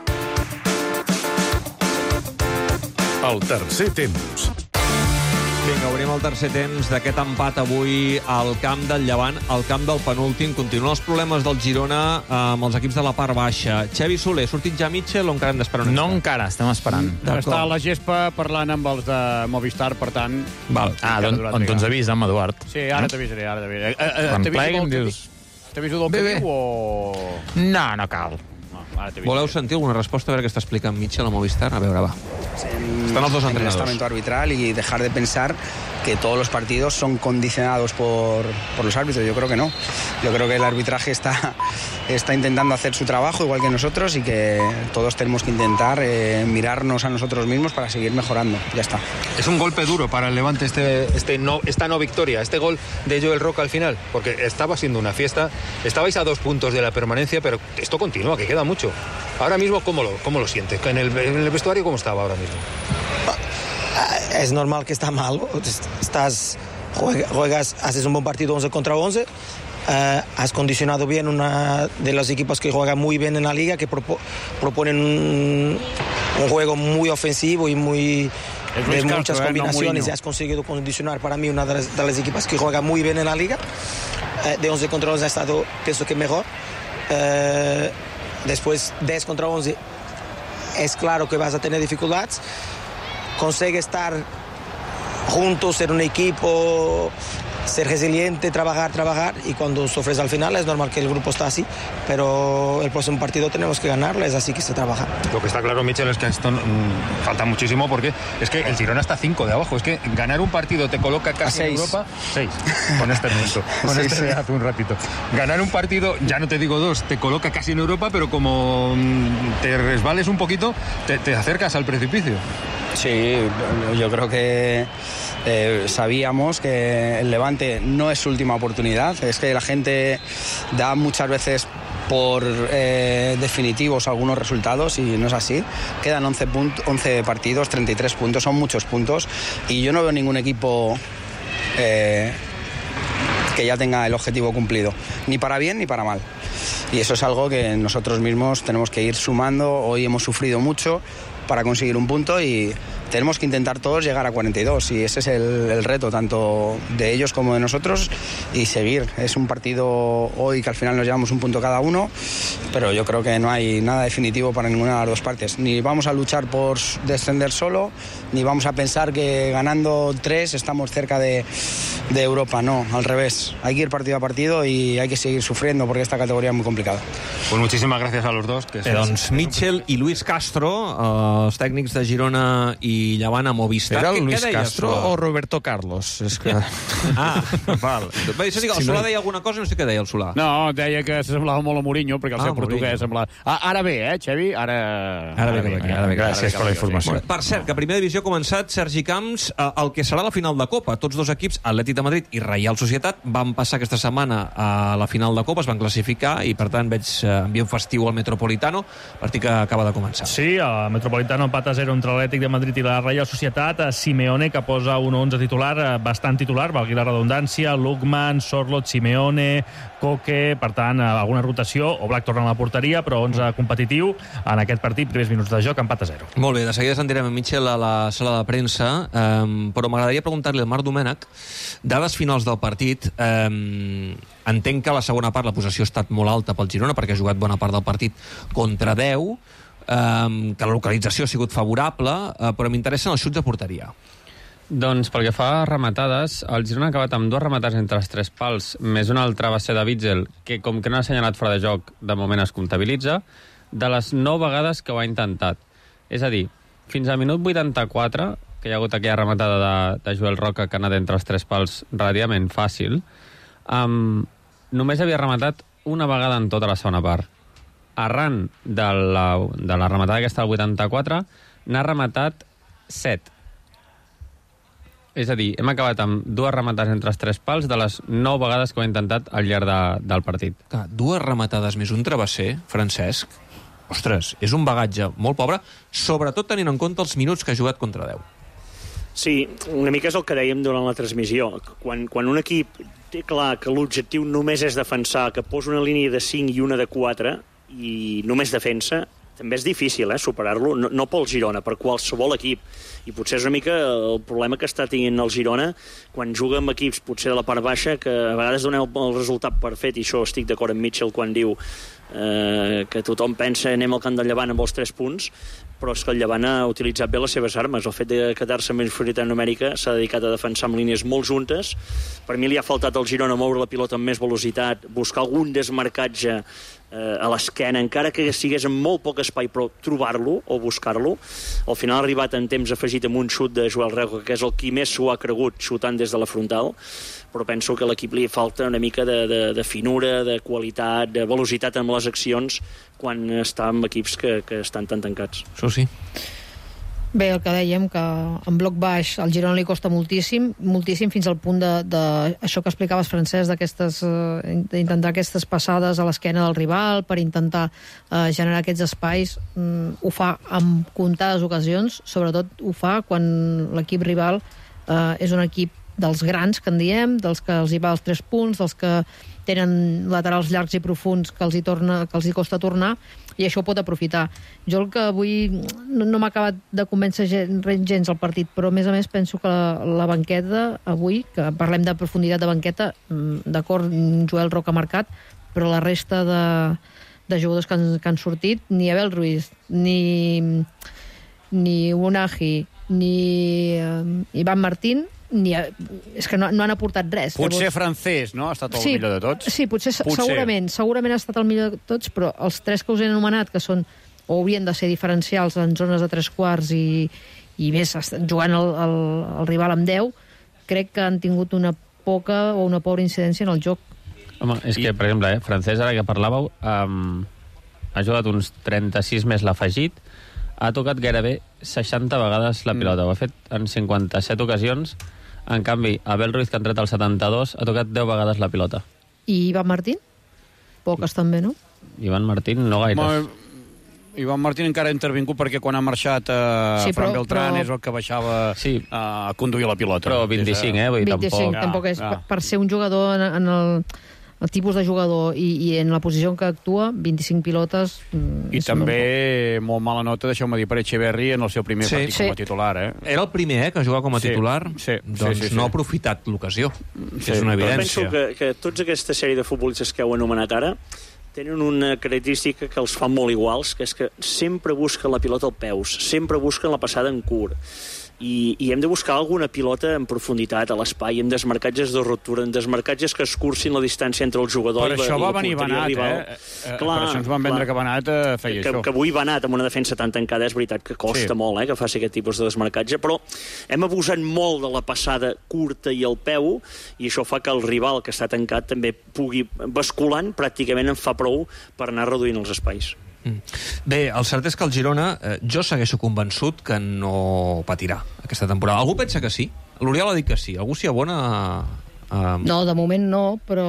El tercer temps. Bé, Vinga, obrim el tercer temps d'aquest empat avui al camp del Llevant, al camp del penúltim. Continuen els problemes del Girona amb els equips de la part baixa. Xavi Soler, ha sortit ja Mitchell o encara hem d'esperar una No encara, estem esperant. Està a la gespa parlant amb els de Movistar, per tant... Val. Ah, on, on t'ho ens avisa, amb Eduard. Sí, ara no? t'avisaré, ara t'avisaré. Eh, eh, Quan plegui em dius... T'aviso del que diu o...? No, no cal. Voleu sentir alguna resposta a veure què està explicant Mitchell a Movistar? A veure, va. Están los dos en el entrenadores. estamento arbitral y dejar de pensar que todos los partidos son condicionados por, por los árbitros. Yo creo que no. Yo creo que el arbitraje está, está intentando hacer su trabajo igual que nosotros y que todos tenemos que intentar eh, mirarnos a nosotros mismos para seguir mejorando. Ya está. Es un golpe duro para el Levante este, este no, esta no victoria, este gol de Joel Roca al final, porque estaba siendo una fiesta, estabais a dos puntos de la permanencia, pero esto continúa, que queda mucho. Ahora mismo, ¿cómo lo, cómo lo sientes? ¿En el, en el vestuario cómo estaba ahora mismo? Es normal que está mal. Estás, juegas, haces un buen partido once contra once. Uh, has condicionado bien una de los equipos que juegan muy bien en la liga, que propo, proponen un, un juego muy ofensivo y muy de muchas Castro, combinaciones. Eh, no y has conseguido condicionar para mí una de las, de las equipas que juega muy bien en la liga. Uh, de once contra once ha estado, pienso que mejor. Uh, después diez contra once es claro que vas a tener dificultades. Consigue estar juntos, ser un equipo, ser resiliente, trabajar, trabajar, y cuando sufres al final es normal que el grupo está así, pero el próximo partido tenemos que ganarlo, es así que se trabaja. Lo que está claro, Michel, es que esto mmm, falta muchísimo, porque es que el Girona está cinco de abajo, es que ganar un partido te coloca casi en Europa. Seis, con este minuto, con sí, este sí. hace un ratito. Ganar un partido, ya no te digo dos, te coloca casi en Europa, pero como mmm, te resbales un poquito, te, te acercas al precipicio. Sí, yo creo que eh, sabíamos que el Levante no es su última oportunidad. Es que la gente da muchas veces por eh, definitivos algunos resultados y no es así. Quedan once, once partidos, treinta y tres puntos, son muchos puntos, y yo no veo ningún equipo eh, que ya tenga el objetivo cumplido, ni para bien ni para mal. Y eso es algo que nosotros mismos tenemos que ir sumando. Hoy hemos sufrido mucho para conseguir un punto y tenemos que intentar todos llegar a cuarenta y dos, y ese es el, el reto tanto de ellos como de nosotros, y seguir. Es un partido hoy que al final nos llevamos un punto cada uno, pero yo creo que no hay nada definitivo para ninguna de las dos partes. Ni vamos a luchar por descender solo, ni vamos a pensar que ganando tres estamos cerca de, de Europa. No, al revés. Hay que ir partido a partido y hay que seguir sufriendo porque esta categoría es muy complicada. Pues muchísimas gracias a los dos. Que eh, doncs Mitchell i Luis Castro, eh, els tècnics de Girona i Llevant a Movistar. Era el Luis Castro o Roberto Carlos? És que... Ah, val. Va, això sí que el Solà deia alguna cosa, no sé què deia el Solà. No, deia que semblava molt a Mourinho, perquè el Ah, seu portuguès semblava... Ah, ara bé, eh, Xavi? Ara... Ara bé, ara bé, ara bé. Gràcies per la informació. Per cert, que a primera divisió ha començat Sergi Camps eh, el que serà la final de Copa. Tots dos equips, Atlètic de Madrid i Reial Societat, van passar aquesta setmana a la final de Copa, es van classificar i, per tant, veig eh, ambient festiu al Metropolitano, partit que acaba de començar. Sí, el Metropolitano empat a zero entre l'Atlètic de Madrid i la Reial Societat. Simeone, que posa un onze titular, bastant titular, valgui la redundància, Lukman, Sorloth, Simeone, Koke, per tant, alguna rotació, o Black torna a la porteria, però onze competitiu en aquest partit, primers minuts de joc, empat a zero. Molt bé, de seguida sentirem a Mitchell a la sala de premsa, um, però m'agradaria preguntar-li al Marc Domènech, dades finals del partit. Um, entenc que a la segona part la possessió ha estat molt alta pel Girona, perquè ha jugat bona part del partit contra deu, Um, que la localització ha sigut favorable, uh, però m'interessen els xuts de porteria. Doncs pel que fa a rematades, el Girona ha acabat amb dues rematades entre els tres pals, més una altra va ser de Witzel, que com que no ha assenyalat fora de joc, de moment es comptabilitza, de les nou vegades que ho ha intentat. És a dir, fins al minut vuitanta-quatre, que hi ha hagut aquella rematada de, de Joel Roca que ha anat entre els tres pals relativament fàcil, um, només havia rematat una vegada en tota la segona part. Arran de la, de la rematada aquesta del vuitanta-quatre, n'ha rematat set. És a dir, hem acabat amb dues rematades entre els tres pals de les nou vegades que ho he intentat al llarg de, del partit. Clar, dues rematades més un travesser, Francesc, ostres, és un bagatge molt pobre, sobretot tenint en compte els minuts que ha jugat contra deu. Sí, una mica és el que dèiem durant la transmissió. Quan, quan un equip té clar que l'objectiu només és defensar, que posa una línia de cinc i una de quatre, i només defensa, també és difícil, eh, superar-lo, no, no pel Girona, per qualsevol equip. I potser és una mica el problema que està tenint el Girona quan juga amb equips potser de la part baixa, que a vegades donem el resultat per fet, i això estic d'acord amb Mitchell quan diu eh, que tothom pensa anem al camp del Llevant amb els tres punts, però és que el Llevant ha utilitzat bé les seves armes. El fet de quedar-se amb inferioritat numèrica s'ha dedicat a defensar amb línies molt juntes. Per mi li ha faltat al Girona moure la pilota amb més velocitat, buscar algun desmarcatge eh, a l'esquena, encara que sigués amb molt poc espai, però trobar-lo o buscar-lo. Al final ha arribat en temps afegit amb un xut de Joel Reuca, que és el qui més s'ho ha cregut, xutant des de la frontal, però penso que a l'equip li falta una mica de, de, de finura, de qualitat, de velocitat amb les accions quan està amb equips que, que estan tan tancats. Això sí. Bé, el que dèiem, que en bloc baix al Girona li costa moltíssim, moltíssim fins al punt de, de això que explicaves, Francesc, d'aquestes, eh, d'intentar aquestes passades a l'esquena del rival per intentar eh, generar aquests espais. Mm, ho fa en comptades ocasions, sobretot ho fa quan l'equip rival eh, és un equip dels grans, que en diem, dels que els hi va els tres punts, dels que tenen laterals llargs i profuns que els hi, torna, que els hi costa tornar, i això ho pot aprofitar. Jo el que avui no, no m'ha acabat de convèncer gens, gens el partit, però a més a més penso que la, la banqueta avui, que parlem de profunditat de banqueta, d'acord, Joel Roca ha marcat, però la resta de, de jugadors que han, que han sortit, ni Abel Ruiz, ni, ni Unagi, ni uh, Ivan Martín, ni a... és que no, no han aportat res. Potser llavors... Francés, no? Ha estat el sí, millor de tots? Sí, potser, potser segurament, segurament ha estat el millor de tots, però els tres que us he anomenat, que són o haurien de ser diferencials en zones de tres quarts i, i més jugant el, el, el rival amb deu, crec que han tingut una poca o una pobra incidència en el joc. Home, és que, per exemple, eh, Francesc, ara que parlàveu, um, ha jugat uns trenta-sis més l'afegit, ha tocat gairebé seixanta vegades la pilota, ho ha fet en cinquanta-set ocasions. En canvi, Abel Ruiz, que ha entrat al setanta-dos, ha tocat deu vegades la pilota. I Ivan Martín? Poques també, no? Ivan Martín no gaires. Ma... Ivan Martín encara ha intervingut perquè quan ha marxat eh, sí, Fran Beltrán però... és el que baixava sí. a conduir la pilota. Però vint-i-cinc, eh? Vull dir, vint-i-cinc, tampoc... tampoc és. Ja, ja. Per ser un jugador en, en el... el tipus de jugador i, i en la posició en què actua, vint-i-cinc pilotes... Mm, I també molt, molt mala nota, deixeu-me dir, per Echeverri en el seu primer sí. partit sí. com a titular. Eh? Era el primer eh, que jugava com a titular, sí. Sí. doncs sí, sí, sí. no ha aprofitat l'ocasió. Sí. És una evidència. Penso que, que tots aquesta sèrie de futbolistes que heu anomenat ara tenen una característica que els fa molt iguals, que és que sempre busquen la pilota al peus, sempre busquen la passada en curt. I, i hem de buscar alguna pilota en profunditat a l'espai, en desmarcatges de ruptura, en desmarcatges que escurcin la distància entre el jugador per i, això i va la venir porteria rival. Eh? Eh, clar, per això ens van vendre clar, que Benat eh, feia que, això. Que avui Benat amb una defensa tan tancada és veritat que costa sí. molt eh, que faci aquest tipus de desmarcatge, però hem abusat molt de la passada curta i el peu, i això fa que el rival que està tancat també pugui, basculant, pràcticament en fa prou per anar reduint els espais. Mm. Bé, el cert és que el Girona, eh, jo segueixo convençut que no patirà aquesta temporada. Algú pensa que sí? L'Oriol ha dit que sí. Algú s'hi abona a, a... No, de moment no, però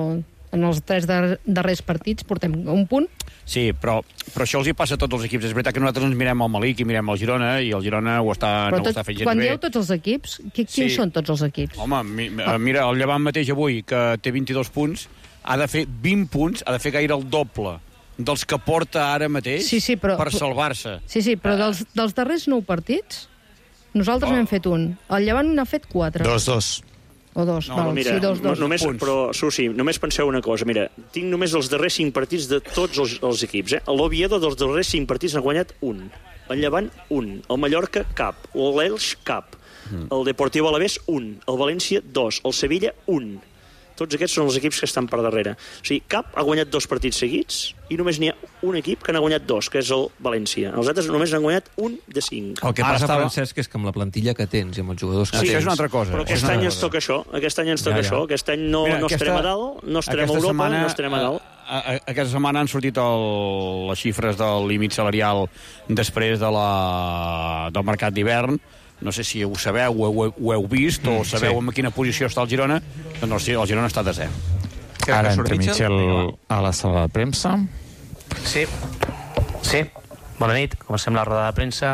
en els tres dar darrers partits portem un punt. Sí, però, però això els hi passa a tots els equips. És veritat que nosaltres ens mirem al Malik i mirem al Girona, i el Girona ho està, no tot, ho està fent gens quan bé. Quan dieu tots els equips, qui, quins sí. són tots els equips? Home, mi, mira, el Llevant mateix avui, que té vint-i-dos punts, ha de fer vint punts, ha de fer gaire el doble dels que porta ara mateix sí, sí, però, per salvar-se. Sí, sí, però dels, dels darrers nou partits, nosaltres oh. n'hem fet un. El Llevant n'ha fet quatre. Dos, dos. O dos, no, val, mira, sí, dos, dos. Només, però, Susi, només penseu una cosa. Mira, tinc només els darrers cinc partits de tots els, els equips. Eh? L'Oviedo dels darrers cinc partits n'ha guanyat un. El Llevant, un. El Mallorca, cap. L'Elx, cap. Mm. El Deportivo Alavés, un. El València, dos. El Sevilla, un. Tots aquests són els equips que estan per darrere. O sigui, cap ha guanyat dos partits seguits i només n'hi ha un equip que n'ha guanyat dos, que és el València. Els altres només n'han guanyat un de cinc. El que passa, estava... Francesc, és que amb la plantilla que tens i amb els jugadors que sí, tens... Això és una altra cosa. Però aquest any ens toca això. Aquest any ens toca ja, ja. això. Aquest any no, Mira, no aquesta, estarem a dalt, no estarem a Europa, setmana, no estarem a dalt. A, a, aquesta setmana han sortit el, les xifres del límit salarial després de la, del mercat d'hivern. No sé si ho sabeu, ho, ho, ho heu vist, mm, o sabeu sí. en quina posició està el Girona. Doncs el Girona està desè. Ara entra Mitchell a la sala de premsa. Sí, sí. Bona nit, comencem la roda de premsa.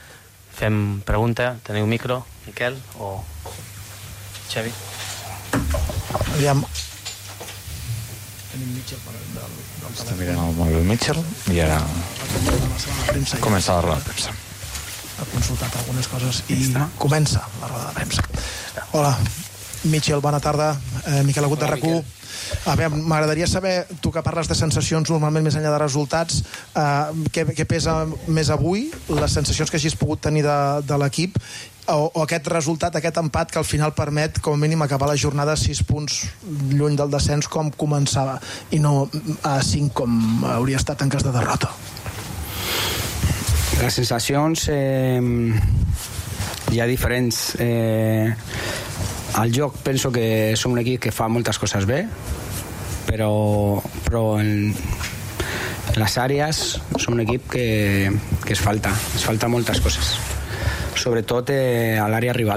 Fem pregunta. Teniu micro, Miquel o Xavi? Aviam. Està mirant el mòbil Mitchell i ara comença la roda de premsa. Ha consultat algunes coses i comença la roda de premsa. Hola, Mitchell, bona tarda. Eh, Miquel Agut de RAC u. A veure, m'agradaria saber, tu que parles de sensacions normalment més enllà de resultats, eh, què, què pesa més avui, les sensacions que hagis pogut tenir de, de l'equip, o, o aquest resultat, aquest empat que al final permet com a mínim acabar la jornada a sis punts lluny del descens com començava i no a cinc com hauria estat en cas de derrota. Les sensacions eh, hi ha diferents. Eh, al joc penso que som un equip que fa moltes coses bé, però, però en, en les àrees som un equip que, que es falta, es falta moltes coses, sobretot eh, a l'àrea rival.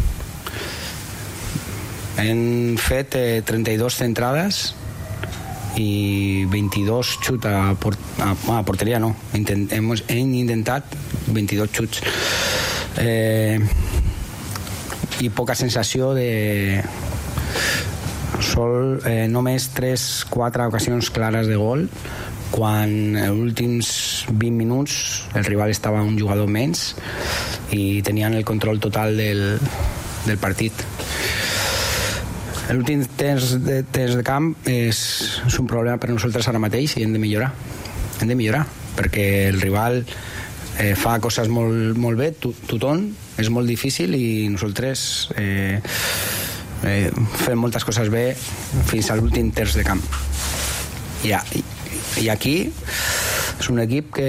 Hem fet eh, trenta-dues centrades i vint-i-dos xuts a, port, a, a porteria, no. Intent, hem, hem intentat vint-i-dos xuts. Eh, i poca sensació de... Sol eh, només tres quatre ocasions clares de gol, quan en els últims vint minuts el rival estava un jugador menys i tenien el control total del, del partit. L'últim temps de, temps de camp és, és un problema per nosaltres ara mateix i hem de millorar. Hem de millorar, perquè el rival eh, fa coses molt, molt bé, tothom, és molt difícil i nosaltres eh, eh, fem moltes coses bé fins a l'últim terç de camp. I, i, i aquí és un equip que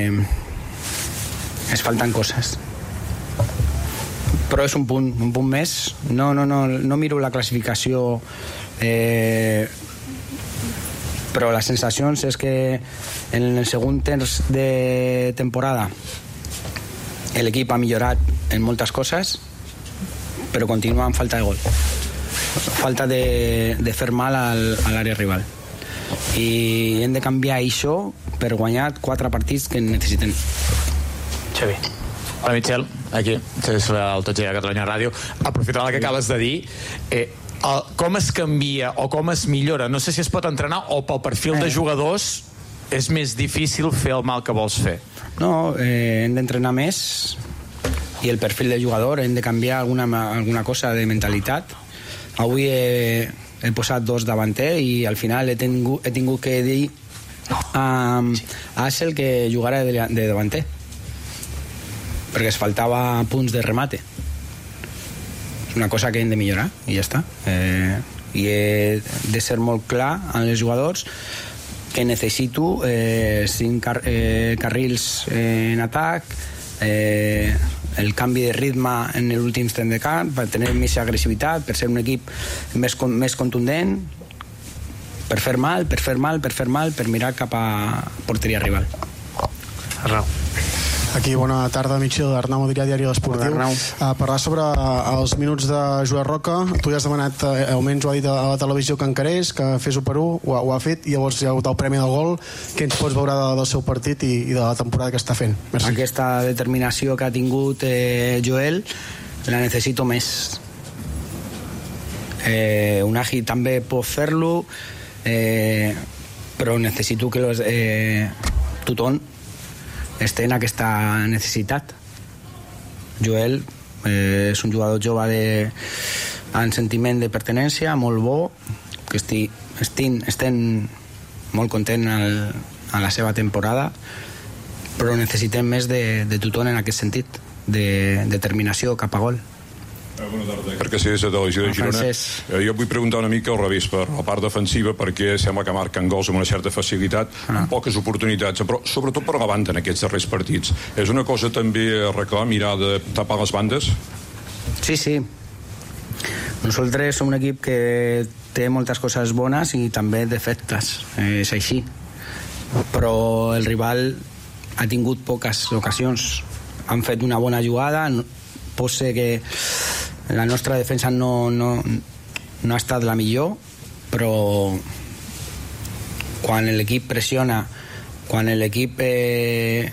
es falten coses. Però és un punt, un punt més. No, no, no, no miro la classificació, eh, però les sensacions és que en el segon terç de temporada l'equip ha millorat en moltes coses, però continua amb falta de gol, falta de, de fer mal al, a l'àrea rival, i hem de canviar això per guanyar quatre partits que necessitem. Xavi. Hola, Michel, aquí, des del Tot Gira Catalunya Ràdio. Aprofitant el que acabes de dir, eh, el, com es canvia o com es millora, no sé si es pot entrenar o pel perfil de jugadors és més difícil fer el mal que vols fer. No, eh, hem d'entrenar més i el perfil de jugador hem de canviar alguna, alguna cosa de mentalitat. Avui he, he posat dos davanter i al final he tingut, he tingut que dir a, a Axel que jugara de, de davanter perquè es faltava punts de remate. És una cosa que hem de millorar i ja està. Eh, i he de ser molt clar amb els jugadors que necessito eh, cinc car eh, carrils eh, en atac, eh, el canvi de ritme en l'últim temps de camp per tenir més agressivitat, per ser un equip més, més contundent, per fer mal, per fer mal, per fer mal, per mirar cap a porteria rival. Arnau. Aquí, bona tarda, Mitchell, Arnau Modrià, Diari Esportiu. A parlar sobre els minuts de Joel Roca. Tu ja has demanat, eh, almenys ho ha dit a la televisió, que encarés, que fes-ho per un, ho, ho ha fet, i llavors hi ha hagut el premi del gol. Què ens pots veure de, del seu partit i, i de la temporada que està fent? Merci. Aquesta determinació que ha tingut eh, Joel la necessito més. Eh, Unai també pot fer-lo, eh, però necessito que los, eh, tothom esté en aquesta necessitat. Joel eh, és un jugador jove de, amb sentiment de pertenència, molt bo, que estic, estic, estem molt content al, a la seva temporada, però necessitem més de, de tothom en aquest sentit, de determinació cap a gol. Bona tarda, perquè sí, des de Televisió de Girona. Eh, jo vull preguntar una mica al revés per la part defensiva, perquè sembla que marquen gols amb una certa facilitat, ah. amb poques oportunitats, però sobretot per la banda en aquests darrers partits. És una cosa també a arreglar, mirar de tapar les bandes? Sí, sí. Nosaltres som un equip que té moltes coses bones i també defectes, eh, és així. Però el rival ha tingut poques ocasions. Han fet una bona jugada, pot ser que la nostra defensa no, no, no ha estat la millor, però quan l'equip pressiona, quan l'equip eh,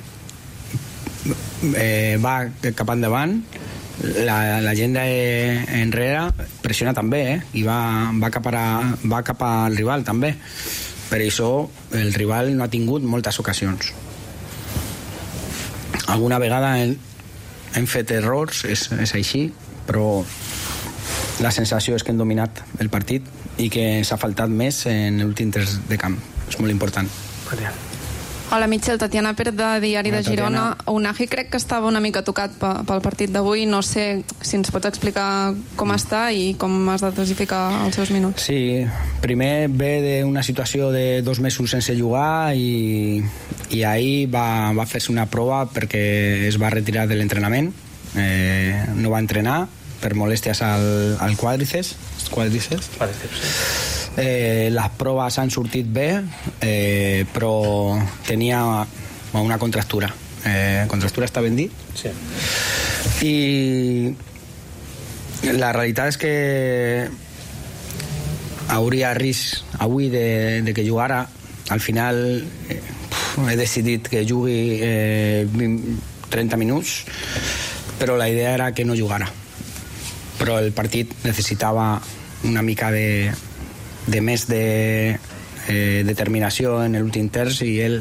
eh, va cap endavant, la, la gent enrere pressiona també, eh? I va, va, cap a, va cap al rival també. Per això el rival no ha tingut moltes ocasions. Alguna vegada hem, hem fet errors, és, és així, però la sensació és que hem dominat el partit i que s'ha faltat més en l'últim tres de camp. És molt important. Hola, Michel, Tatiana Pérez, de Diari Hola, de Girona. Tatiana. Unai crec que estava una mica tocat pel partit d'avui. No sé si ens pots explicar com està i com has de dosificar els seus minuts. Sí, primer ve d'una situació de dos mesos sense jugar i, i ahir va, va fer-se una prova perquè es va retirar de l'entrenament. Eh, no va entrenar per molèsties al, al quàdriceps. Quàdriceps? Eh, les proves han sortit bé, eh, però tenia una contractura. Eh, contractura està ben dit? Sí. I la realitat és que hauria risc avui de, de que jugara. Al final eh, he decidit que jugui eh, trenta minuts, però la idea era que no jugara. Però el partit necessitava una mica de, de més de eh, determinació en l'últim terç i ell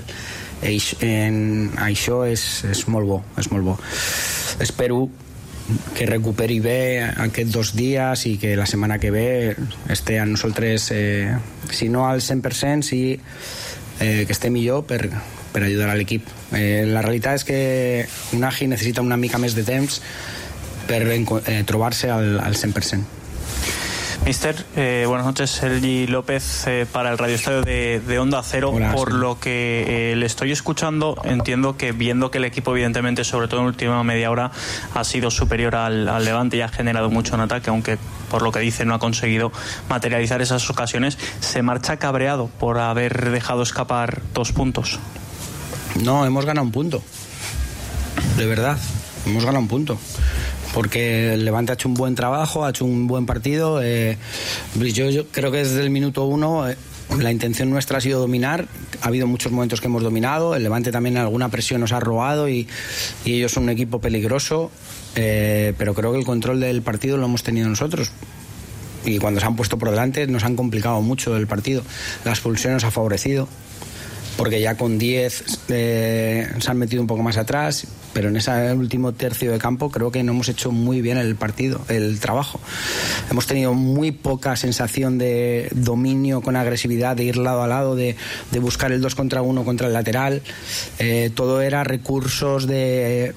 en això és, és molt bo, és molt bo. Espero que recuperi bé aquests dos dies i que la setmana que ve esté a nosaltres, eh, si no al cent per cent, sí eh, que esté millor per, per ajudar a l'equip. Eh, la realitat és que Unai necessita una mica més de temps per eh, trobar-se al, al cent per cent. Mister, eh, buenas noches. Sergi López eh, para el Radio Estadio de, de Onda Cero. Hola, Por sí. lo que eh, le estoy escuchando, entiendo que viendo que el equipo, evidentemente, sobre todo en la última media hora, ha sido superior al, al Levante y ha generado mucho en ataque, aunque por lo que dice no ha conseguido materializar esas ocasiones, ¿se marcha cabreado por haber dejado escapar dos puntos? No, hemos ganado un punto. De verdad, hemos ganado un punto. Porque el Levante ha hecho un buen trabajo, ha hecho un buen partido. Eh, yo, yo creo que desde el minuto uno eh, la intención nuestra ha sido dominar. Ha habido muchos momentos que hemos dominado. El Levante también alguna presión nos ha robado y, y ellos son un equipo peligroso. Eh, pero creo que el control del partido lo hemos tenido nosotros. Y cuando se han puesto por delante nos han complicado mucho el partido. La expulsión nos ha favorecido. Porque ya con diez eh, se han metido un poco más atrás, pero en ese último tercio de campo creo que no hemos hecho muy bien el partido, el trabajo. Hemos tenido muy poca sensación de dominio con agresividad, de ir lado a lado, de, de buscar el dos contra uno contra el lateral. Eh, todo era recursos de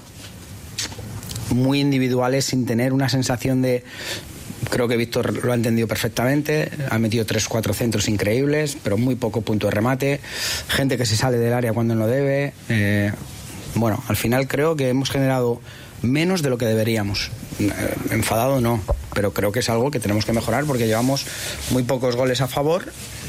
muy individuales sin tener una sensación de... Creo que Víctor lo ha entendido perfectamente, ha metido tres cuatro centros increíbles, pero muy poco punto de remate, gente que se sale del área cuando no debe. Eh, bueno, al final creo que hemos generado menos de lo que deberíamos. Eh, enfadado no, pero creo que es algo que tenemos que mejorar porque llevamos muy pocos goles a favor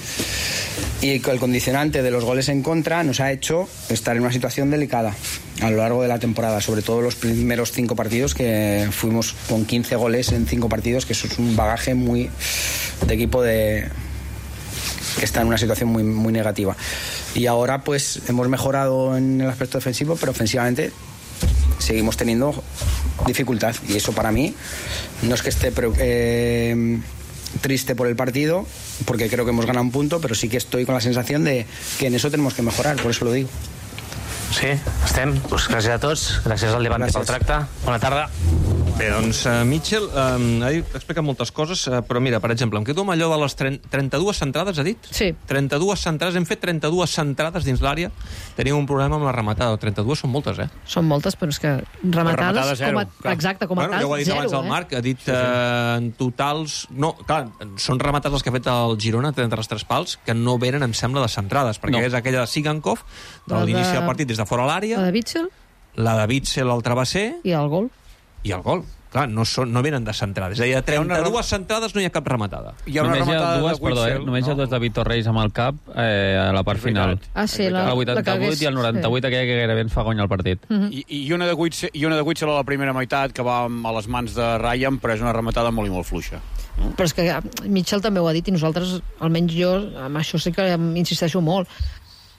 y el condicionante de los goles en contra nos ha hecho estar en una situación delicada a lo largo de la temporada, sobre todo los primeros cinco partidos, que fuimos con quince goles en cinco partidos, que eso es un bagaje muy de equipo de que está en una situación muy, muy negativa. Y ahora pues hemos mejorado en el aspecto defensivo, pero ofensivamente seguimos teniendo dificultad, y eso para mí no es que esté eh, triste por el partido, porque creo que hemos ganado un punto, però sí que estoy con la sensación de que en eso tenemos que mejorar, por eso lo digo. Sí, estem. Pues gràcies a tots, gràcies al Levante pel tracte. Bona tarda. Bé, doncs, uh, Mitchell, um, ha explicat moltes coses, uh, però mira, per exemple, em quedo amb allò de les trenta-dues centrades, ha dit? Sí. trenta-dues centrades, hem fet trenta-dues centrades dins l'àrea, tenim un problema amb la rematada, trenta-dues són moltes, eh? Són moltes, però és que rematades... Rematada zero, com a, exacte, com a bueno, tal, ja ho ha dit zero, abans el eh? Marc, ha dit eh, en totals... No, clar, són rematades les que ha fet el Girona entre els tres pals, que no venen, em sembla, de centrades, perquè no. És aquella de Sigankov, de l'inici del partit des de fora l'àrea, la de Witzel, la de Witzel al travesser... I el gol. I el gol. Clar, no, són, no venen de centrades. És a dir, de trenta-dues centrades no hi ha cap rematada. Hi ha una només rematada hi ha dues, de Witzel, perdó, eh? Només no? hi ha dues de Víctor Reis amb el cap eh, a la part final. Ah, sí, la, el vuitanta-vuit la hagués... i el noranta-vuit, sí. Aquella que gairebé ens fa guanyar el partit. Uh -huh. I, i, una de Witzel, I una de Witzel a la primera meitat, que va a les mans de Ryan, però és una rematada molt i molt fluixa. No? Però és que Mitchell també ho ha dit, i nosaltres, almenys jo, amb això sí que insisteixo molt,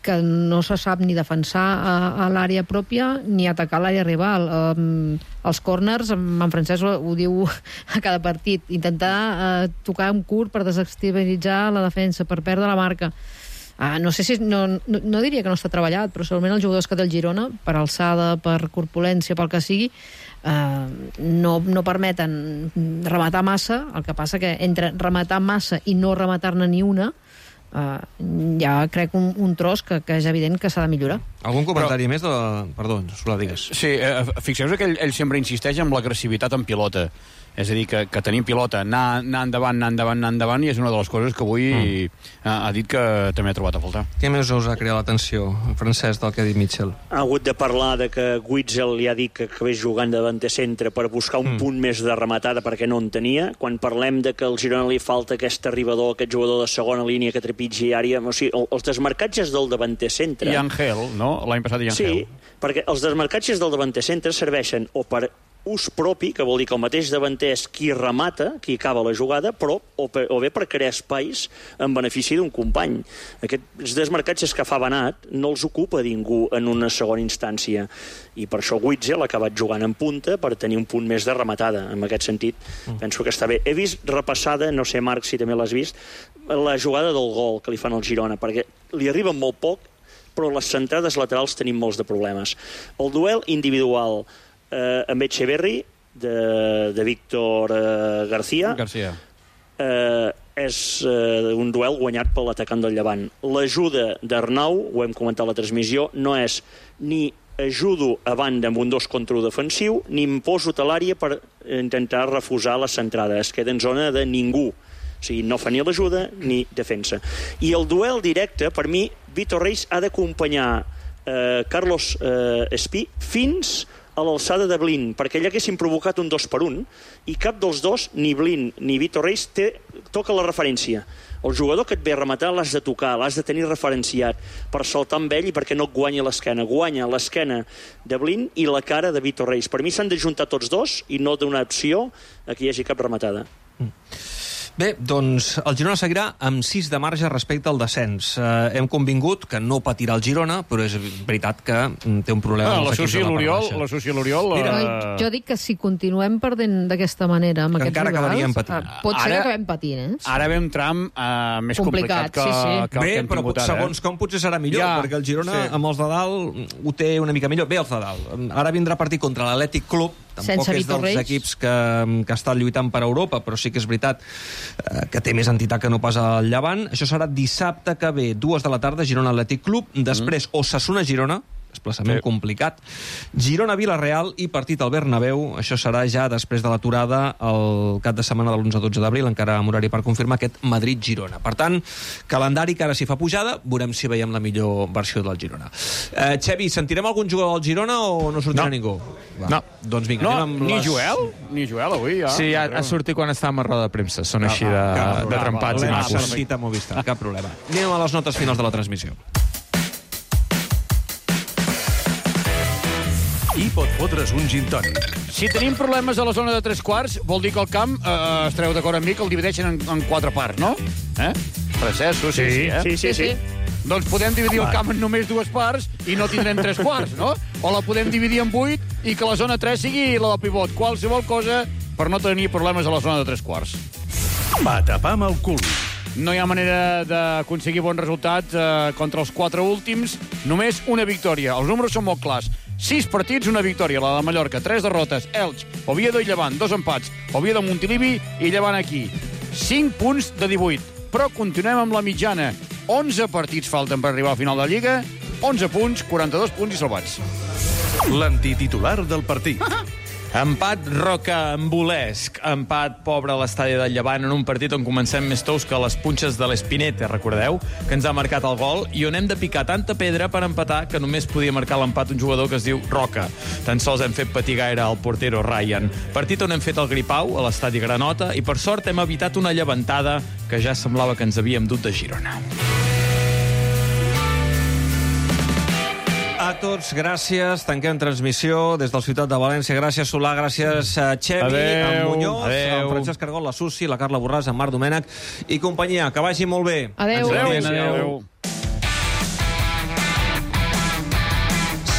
que no se sap ni defensar a, a l'àrea pròpia ni atacar l'àrea rival. Um, els corners, en francès ho, ho diu a cada partit, intentar uh, tocar un curt per desestabilitzar la defensa, per perdre la marca. Uh, no sé si... No, no, no diria que no està treballat, però segurament els jugadors que té el Girona, per alçada, per corpulència, pel que sigui, uh, no, no permeten rematar massa. El que passa que entre rematar massa i no rematar-ne ni una, Uh, ja crec un, un tros que, que és evident que s'ha de millorar. Algun comentari Però... més? De... Perdó, Solà, digues. Sí, eh, fixeu-vos que ell, ell sempre insisteix en l'agressivitat en pilota. És a dir, que, que tenim pilota, anar, anar endavant, anar endavant, anar endavant, i és una de les coses que avui mm. ha, ha dit que també ha trobat a faltar. Què més us ha creat l'atenció, Francesc, del que ha dit Mitchell? Ha hagut de parlar de que Witzel li ha dit que acabés jugant davant de centre per buscar un mm. punt més de rematada perquè no en tenia. Quan parlem de que al Girona li falta aquest arribador, aquest jugador de segona línia que trepitgi àrea, o sigui, els desmarcatges del davanter centre... I Angel, no? L'any passat i Angel. Sí, perquè els desmarcatges del davanter centre serveixen o per ús propi, que vol dir que el mateix davanter és qui remata, qui acaba la jugada, però o, per, o bé per crear espais en benefici d'un company. Aquests desmarcatges que fa Benat no els ocupa ningú en una segona instància, i per això Witzel ha acabat jugant en punta per tenir un punt més de rematada. En aquest sentit, mm. penso que està bé. He vist repassada, no sé, Marc, si també l'has vist, la jugada del gol que li fan al Girona, perquè li arriben molt poc, però les centrades laterals tenim molts de problemes. El duel individual Eh, amb Echeverri de, de Víctor eh, García, García. Eh, és eh, un duel guanyat per l'atacant del Llevant. L'ajuda d'Arnau, ho hem comentat a la transmissió, no és ni ajudo a banda amb un dos contra un defensiu, ni em poso a l'àrea per intentar refusar la centrada. Es queda en zona de ningú. O sigui, no fa ni l'ajuda ni defensa. I el duel directe, per mi, Vitor Reis ha d'acompanyar eh, Carlos eh, Espí fins a l'alçada de Blin, perquè allà haguessin provocat un dos per un, i cap dels dos, ni Blin ni Vitor Reis, té, toca la referència. El jugador que et ve a rematar l'has de tocar, l'has de tenir referenciat per saltar amb ell i perquè no et guanyi l'esquena. Guanya l'esquena de Blin i la cara de Vitor Reis. Per mi s'han de juntar tots dos i no donar opció a que hi hagi cap rematada. Mm. Bé, doncs el Girona seguirà amb sis de marge respecte al descens. Eh, hem convingut que no patirà el Girona, però és veritat que té un problema... Ah, l'associa l'Oriol... L'associa l'Oriol... Mira, uh... jo dic que si continuem perdent d'aquesta manera, amb aquests encara acabaríem patint. Uh, pot ser que acabem patint, eh? Ara ve un tram uh, més complicat, complicat que, sí, sí. que el Bé, que hem però tingut ara. Segons com potser serà millor, ja, perquè el Girona, sí. amb els de dalt, ho té una mica millor. Bé, els de dalt. Ara vindrà partit contra l'Atlètic Club, tampoc sense és dels Reis. equips que, que estan lluitant per Europa, però sí que és veritat eh, que té més entitat que no pas al Llevant. Això serà dissabte que ve, dues de la tarda, Girona Atlètic Club, després mm. Osasuna Girona, desplaçament sí. complicat, Girona-Vila-real i partit al Bernabéu. Això serà ja després de l'aturada el cap de setmana de l'onze a dotze d'abril, encara amb horari per confirmar aquest Madrid-Girona. Per tant, calendari que ara s'hi fa pujada, veurem si veiem la millor versió del Girona. Eh, Xevi, sentirem algun jugador del Girona o no sortirà no. ningú? Va. No. Doncs vinga, no, anem amb ni les... Joel? Ni Joel avui, ja. Sí, ha, ha sortit quan estàvem a roda de premsa. Són ah, així de, ah, de trempats i macos. L'hem sentit a Movistar, cap problema. Anem a les notes finals de la transmissió. I pot fotre's un gin tònic. Si tenim problemes a la zona de tres quarts, vol dir que el camp, eh, estareu d'acord amb mi, que el divideixen en, en quatre parts, no? Eh? Francesc, sí, sí, sí, eh? sí, sí, sí. Doncs podem dividir el camp en només dues parts i no tindrem tres quarts, no? O la podem dividir en vuit i que la zona tres sigui la del pivot. Qualsevol cosa per no tenir problemes a la zona de tres quarts. Patapam al cul. No hi ha manera d'aconseguir bons resultats eh, contra els quatre últims. Només una victòria. Els números són molt clars. Sis partits, una victòria. La de Mallorca, tres derrotes. Elx, Oviedo i Llevant, dos empats. Oviedo, Montilivi i Llevant aquí. Cinc punts de divuit. Però continuem amb la mitjana. onze partits falten per arribar al final de la Lliga. onze punts, quaranta-dos punts i salvats. L'antititular del partit. Empat rocambolesc, empat pobre a l'estadi del Llevant en un partit on comencem més tous que les punxes de l'Espineta, recordeu, que ens ha marcat el gol i on hem de picar tanta pedra per empatar que només podia marcar l'empat un jugador que es diu Roca. Tan sols hem fet patir gaire al portero Ryan. Partit on hem fet el gripau a l'estadi Granota i per sort hem evitat una llevantada que ja semblava que ens havíem dut de Girona. A tots, gràcies. Tanquem transmissió des del Ciutat de València. Gràcies, Solà. Gràcies, Xevi, adeu, en Muñoz, adeu. en Francesc Cargol, la Susi, la Carla Borràs, en Marc Domènec i companyia. Que vagi molt bé. Adéu. Adéu. Adéu. Adéu.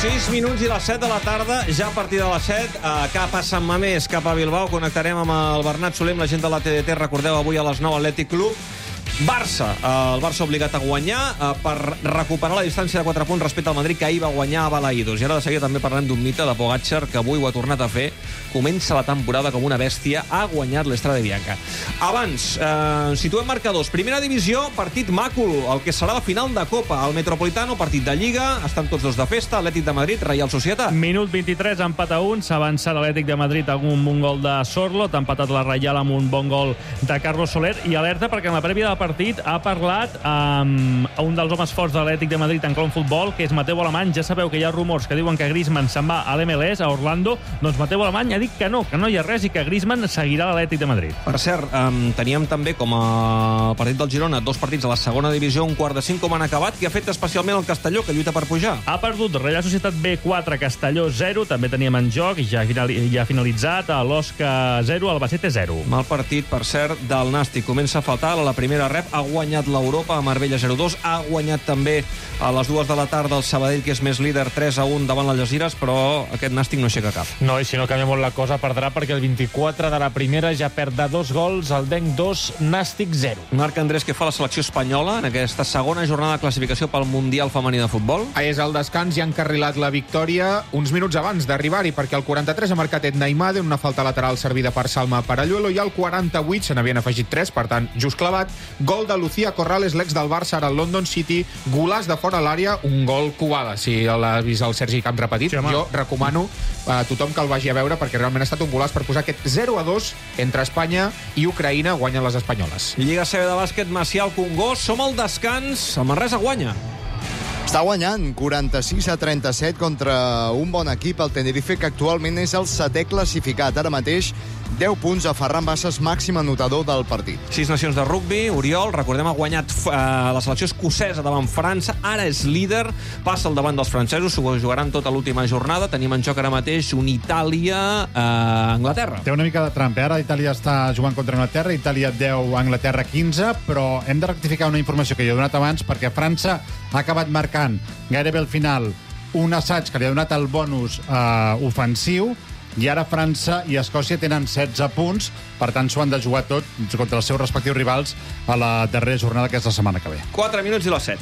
sis minuts i les set de la tarda, ja a partir de les set, eh, cap a Sant Mamés, cap a Bilbao, connectarem amb el Bernat Soler, amb la gent de l'A T D T. Recordeu, avui a les nou, Atlètic Club. Barça, eh, el Barça obligat a guanyar eh, per recuperar la distància de quatre punts respecte al Madrid, que ahir va guanyar a Balaïdos. I ara de seguida també parlem d'un mite de Pogačar, que avui ho ha tornat a fer. Comença la temporada com una bèstia, ha guanyat l'Estrada Bianca. Abans, eh, situem marcadors. Primera divisió, partit màcul, el que serà la final de Copa. El Metropolitano, partit de Lliga, estan tots dos de festa, Atlètic de Madrid, Reial Societat. Minut vint-i-tres, empat a un, s'ha avançat l'Atlètic de Madrid amb un bon gol de Sorlo, t'ha empatat la Reial amb un bon gol de Carlos Soler, i alerta perquè en la prèvia del partit ha parlat amb un dels homes forts de l'Atlètic de Madrid en clau futbol, que és Mateu Alemany. Ja sabeu que hi ha rumors que diuen que Griezmann se'n va a l'M L S, a Orlando. Doncs Mateu Alemany ha dit que no, que no hi ha res i que Griezmann seguirà a l'Atlètic de Madrid. Per cert, um, teníem també com a partit del Girona dos partits a la segona divisió, un quart de cinc com han acabat, que ha fet especialment el Castelló, que lluita per pujar. Ha perdut Reial Societat B quatre, Castelló zero, també teníem en joc, i ja, ja ha finalitzat a l'Osca zero, Albacete zero. Mal partit, per cert, del Nàstic. Comença fatal, a la primera rep ha guanyat l'Europa a Marbella zero dos, ha guanyat també a les dues de la tarda el Sabadell, que és més líder, tres a un davant l'Algesires, però aquest Nàstic no aixeca cap. No, i si no canvia molt la cosa, perdrà, perquè el vint-i-quatre de la primera ja perd de dos gols, el Denc dos, Nàstic zero. Marc Andrés, que fa la selecció espanyola en aquesta segona jornada de classificació pel Mundial Femení de Futbol. És el descans i ha encarrilat la victòria uns minuts abans d'arribar-hi, perquè al quaranta-tres ha marcat Edna Imade, una falta lateral servida per Salma Paralluelo, i al quaranta-vuit se n'havien afegit tres, per tant, just clavat. Gol de Lucía Corrales, l'ex del Barça, ara al London City, golàs de fora a l'àrea, un gol cubada, si l'ha vist el Sergi Camp repetit. Sí, jo recomano a tothom que el vagi a veure, perquè realment ha estat un golaç per posar aquest zero a dos entre Espanya i Ucraïna, guanyen les espanyoles. Lliga C B de bàsquet, Macià al Congost, som al descans, el Manresa guanya. Està guanyant quaranta-sis a trenta-set contra un bon equip, el Tenerife, que actualment és el setè classificat. Ara mateix, deu punts a Ferran Bassas, màxim anotador del partit. Sis nacions de rugbi, Oriol, recordem, ha guanyat eh, la selecció escocesa davant França, ara és líder, passa al davant dels francesos, s'ho jugaran tota l'última jornada. Tenim en joc ara mateix un Itàlia-Anglaterra. Té una mica de trampa, ara Itàlia està jugant contra Anglaterra, Itàlia deu, Anglaterra quinze, però hem de rectificar una informació que jo he donat abans, perquè França ha acabat marcant gairebé al final un assaig que li ha donat el bonus eh, ofensiu, i ara França i Escòcia tenen setze punts, per tant s'ho han de jugar tot contra els seus respectius rivals a la darrera jornada, que és la setmana que ve. quatre minuts i les set.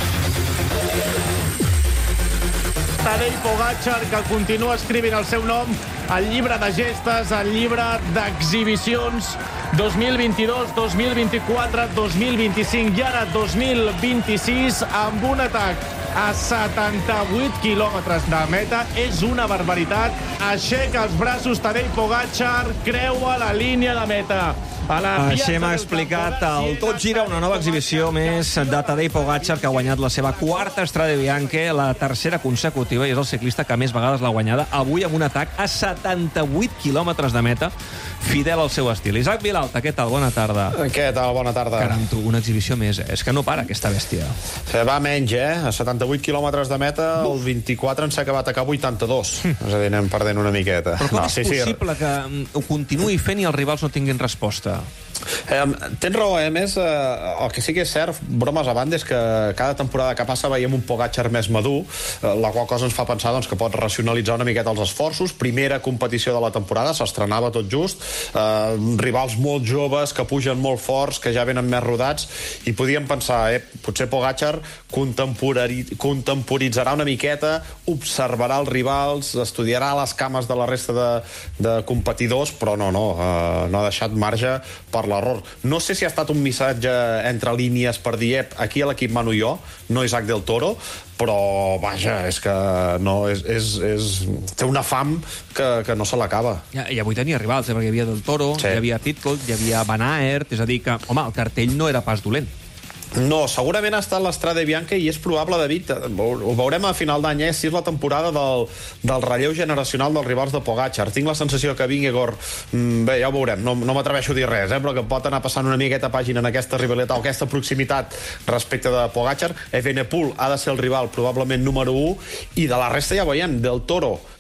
Tadej Pogačar, que continua escrivint el seu nom al llibre de gestes, al llibre d'exhibicions dos mil vint-i-dos, dos mil vint-i-quatre, dos mil vint-i-cinc i ara dos mil vint-i-sis, amb un atac a setanta-vuit quilòmetres de meta. És una barbaritat. Aixeca els braços Tadej Pogačar, creua la línia de meta. Així hem explicat el Tot Gira, una nova exhibició més de Tadej Pogačar, que ha guanyat la seva quarta Strade Bianche, la tercera consecutiva, i és el ciclista que més vegades l'ha guanyada, avui amb un atac a setanta-vuit quilòmetres de meta, fidel al seu estil. Isaac Vilalta, què tal? Bona tarda. Què tal? Bona tarda. Caram, tu, una exhibició més, eh? És que no para aquesta bèstia. Se va menys, eh? A setanta-vuit quilòmetres de meta, el vint-i-quatre ens s'ha acabat a acabar vuitanta-dos. És a dir, anem perdent una miqueta. Però com no, és sí, possible sí. que ho continuï fent i els rivals no tinguin resposta? Eh, tens raó, eh? Més, eh, el que sí que és cert, bromes a banda, és que cada temporada que passa veiem un Pogačar més madur, eh, la qual cosa ens fa pensar doncs, que pot racionalitzar una miqueta els esforços. Primera competició de la temporada, s'estrenava tot just, eh, rivals molt joves, que pugen molt forts, que ja venen més rodats, i podíem pensar, eh, potser Pogačar contempori contemporitzarà una miqueta, observarà els rivals, estudiarà les cames de la resta de, de competidors, però no, no, eh, no ha deixat marge per l'error. No sé si ha estat un missatge entre línies per dir, ep, aquí a l'equip mano jo, no Isaac del Toro, però, vaja, és que no, és, és, és, té una fam que, que no se l'acaba. I, I avui tenia rivals, eh, perquè hi havia del Toro, sí. Hi havia Pitcock, hi havia Van Aert, és a dir que, home, el cartell no era pas dolent. No, segurament ha estat l'Strade Bianca i és probable, David, ho veurem a final d'any, eh, si és la temporada del, del relleu generacional dels rivals de Pogačar. Tinc la sensació que Vingegaard, bé, ja ho veurem, no, no m'atreveixo a dir res, eh, però que pot anar passant una miqueta pàgina en aquesta rivalitat o aquesta proximitat respecte de Pogačar. Evenepoel ha de ser el rival probablement número u, i de la resta ja veiem, Del Toro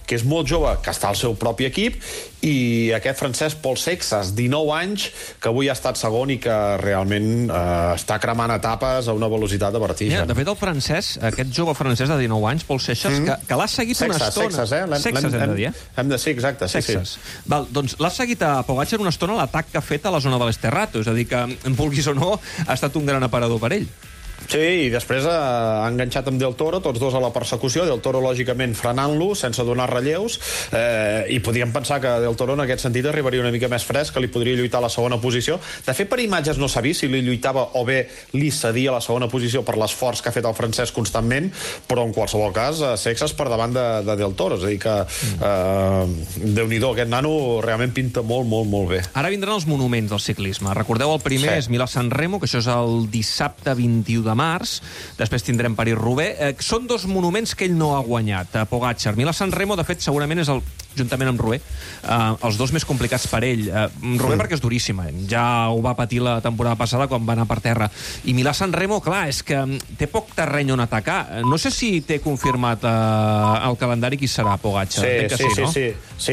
que és molt jove, que està al seu propi equip, i aquest francès Paul Seixas, dinou anys, que avui ha estat segon i que realment eh, està cremant etapes a una velocitat de vertigen. Ja, de fet, el francès, aquest jove francès de dinou anys, Paul Seixas, mm. que, que l'ha seguit Sexas, una estona. Sexas, eh? Sexas, hem, hem de dir, eh? Hem de, sí, exacte, sí, Sexas. sí. Val, doncs l'ha seguit a Pogacar una estona l'atac que ha fet a la zona de l'Esterrato, és a dir, que, vulguis o no, ha estat un gran aparador per ell. Sí, i després ha enganxat amb Del Toro, tots dos a la persecució, Del Toro lògicament frenant-lo, sense donar relleus, eh, i podíem pensar que Del Toro en aquest sentit arribaria una mica més fresc, que li podria lluitar a la segona posició. De fet, per imatges no s'ha vist si li lluitava o bé li cedia a la segona posició per l'esforç que ha fet el francès constantment, però en qualsevol cas, Sexas per davant de, de Del Toro, és a dir que eh, Déu-n'hi-do, aquest nano realment pinta molt, molt, molt bé. Ara vindran els monuments del ciclisme. Recordeu, el primer Sí. és Milà-San Remo, que això és el dissabte vint-i-u de març, després tindrem París-Roubaix. Eh, són dos monuments que ell no ha guanyat, a Pogacar. Milà-San Remo, de fet, segurament és el, juntament amb Roubaix, eh, els dos més complicats per ell. Eh, Roubaix mm. perquè és duríssima, eh? Ja ho va patir la temporada passada quan va anar per terra. I Milà-San Remo, clar, és que té poc terreny on atacar. No sé si té confirmat eh, el calendari qui serà Pogacar. Sí, que sí, sí, no? sí, sí. sí.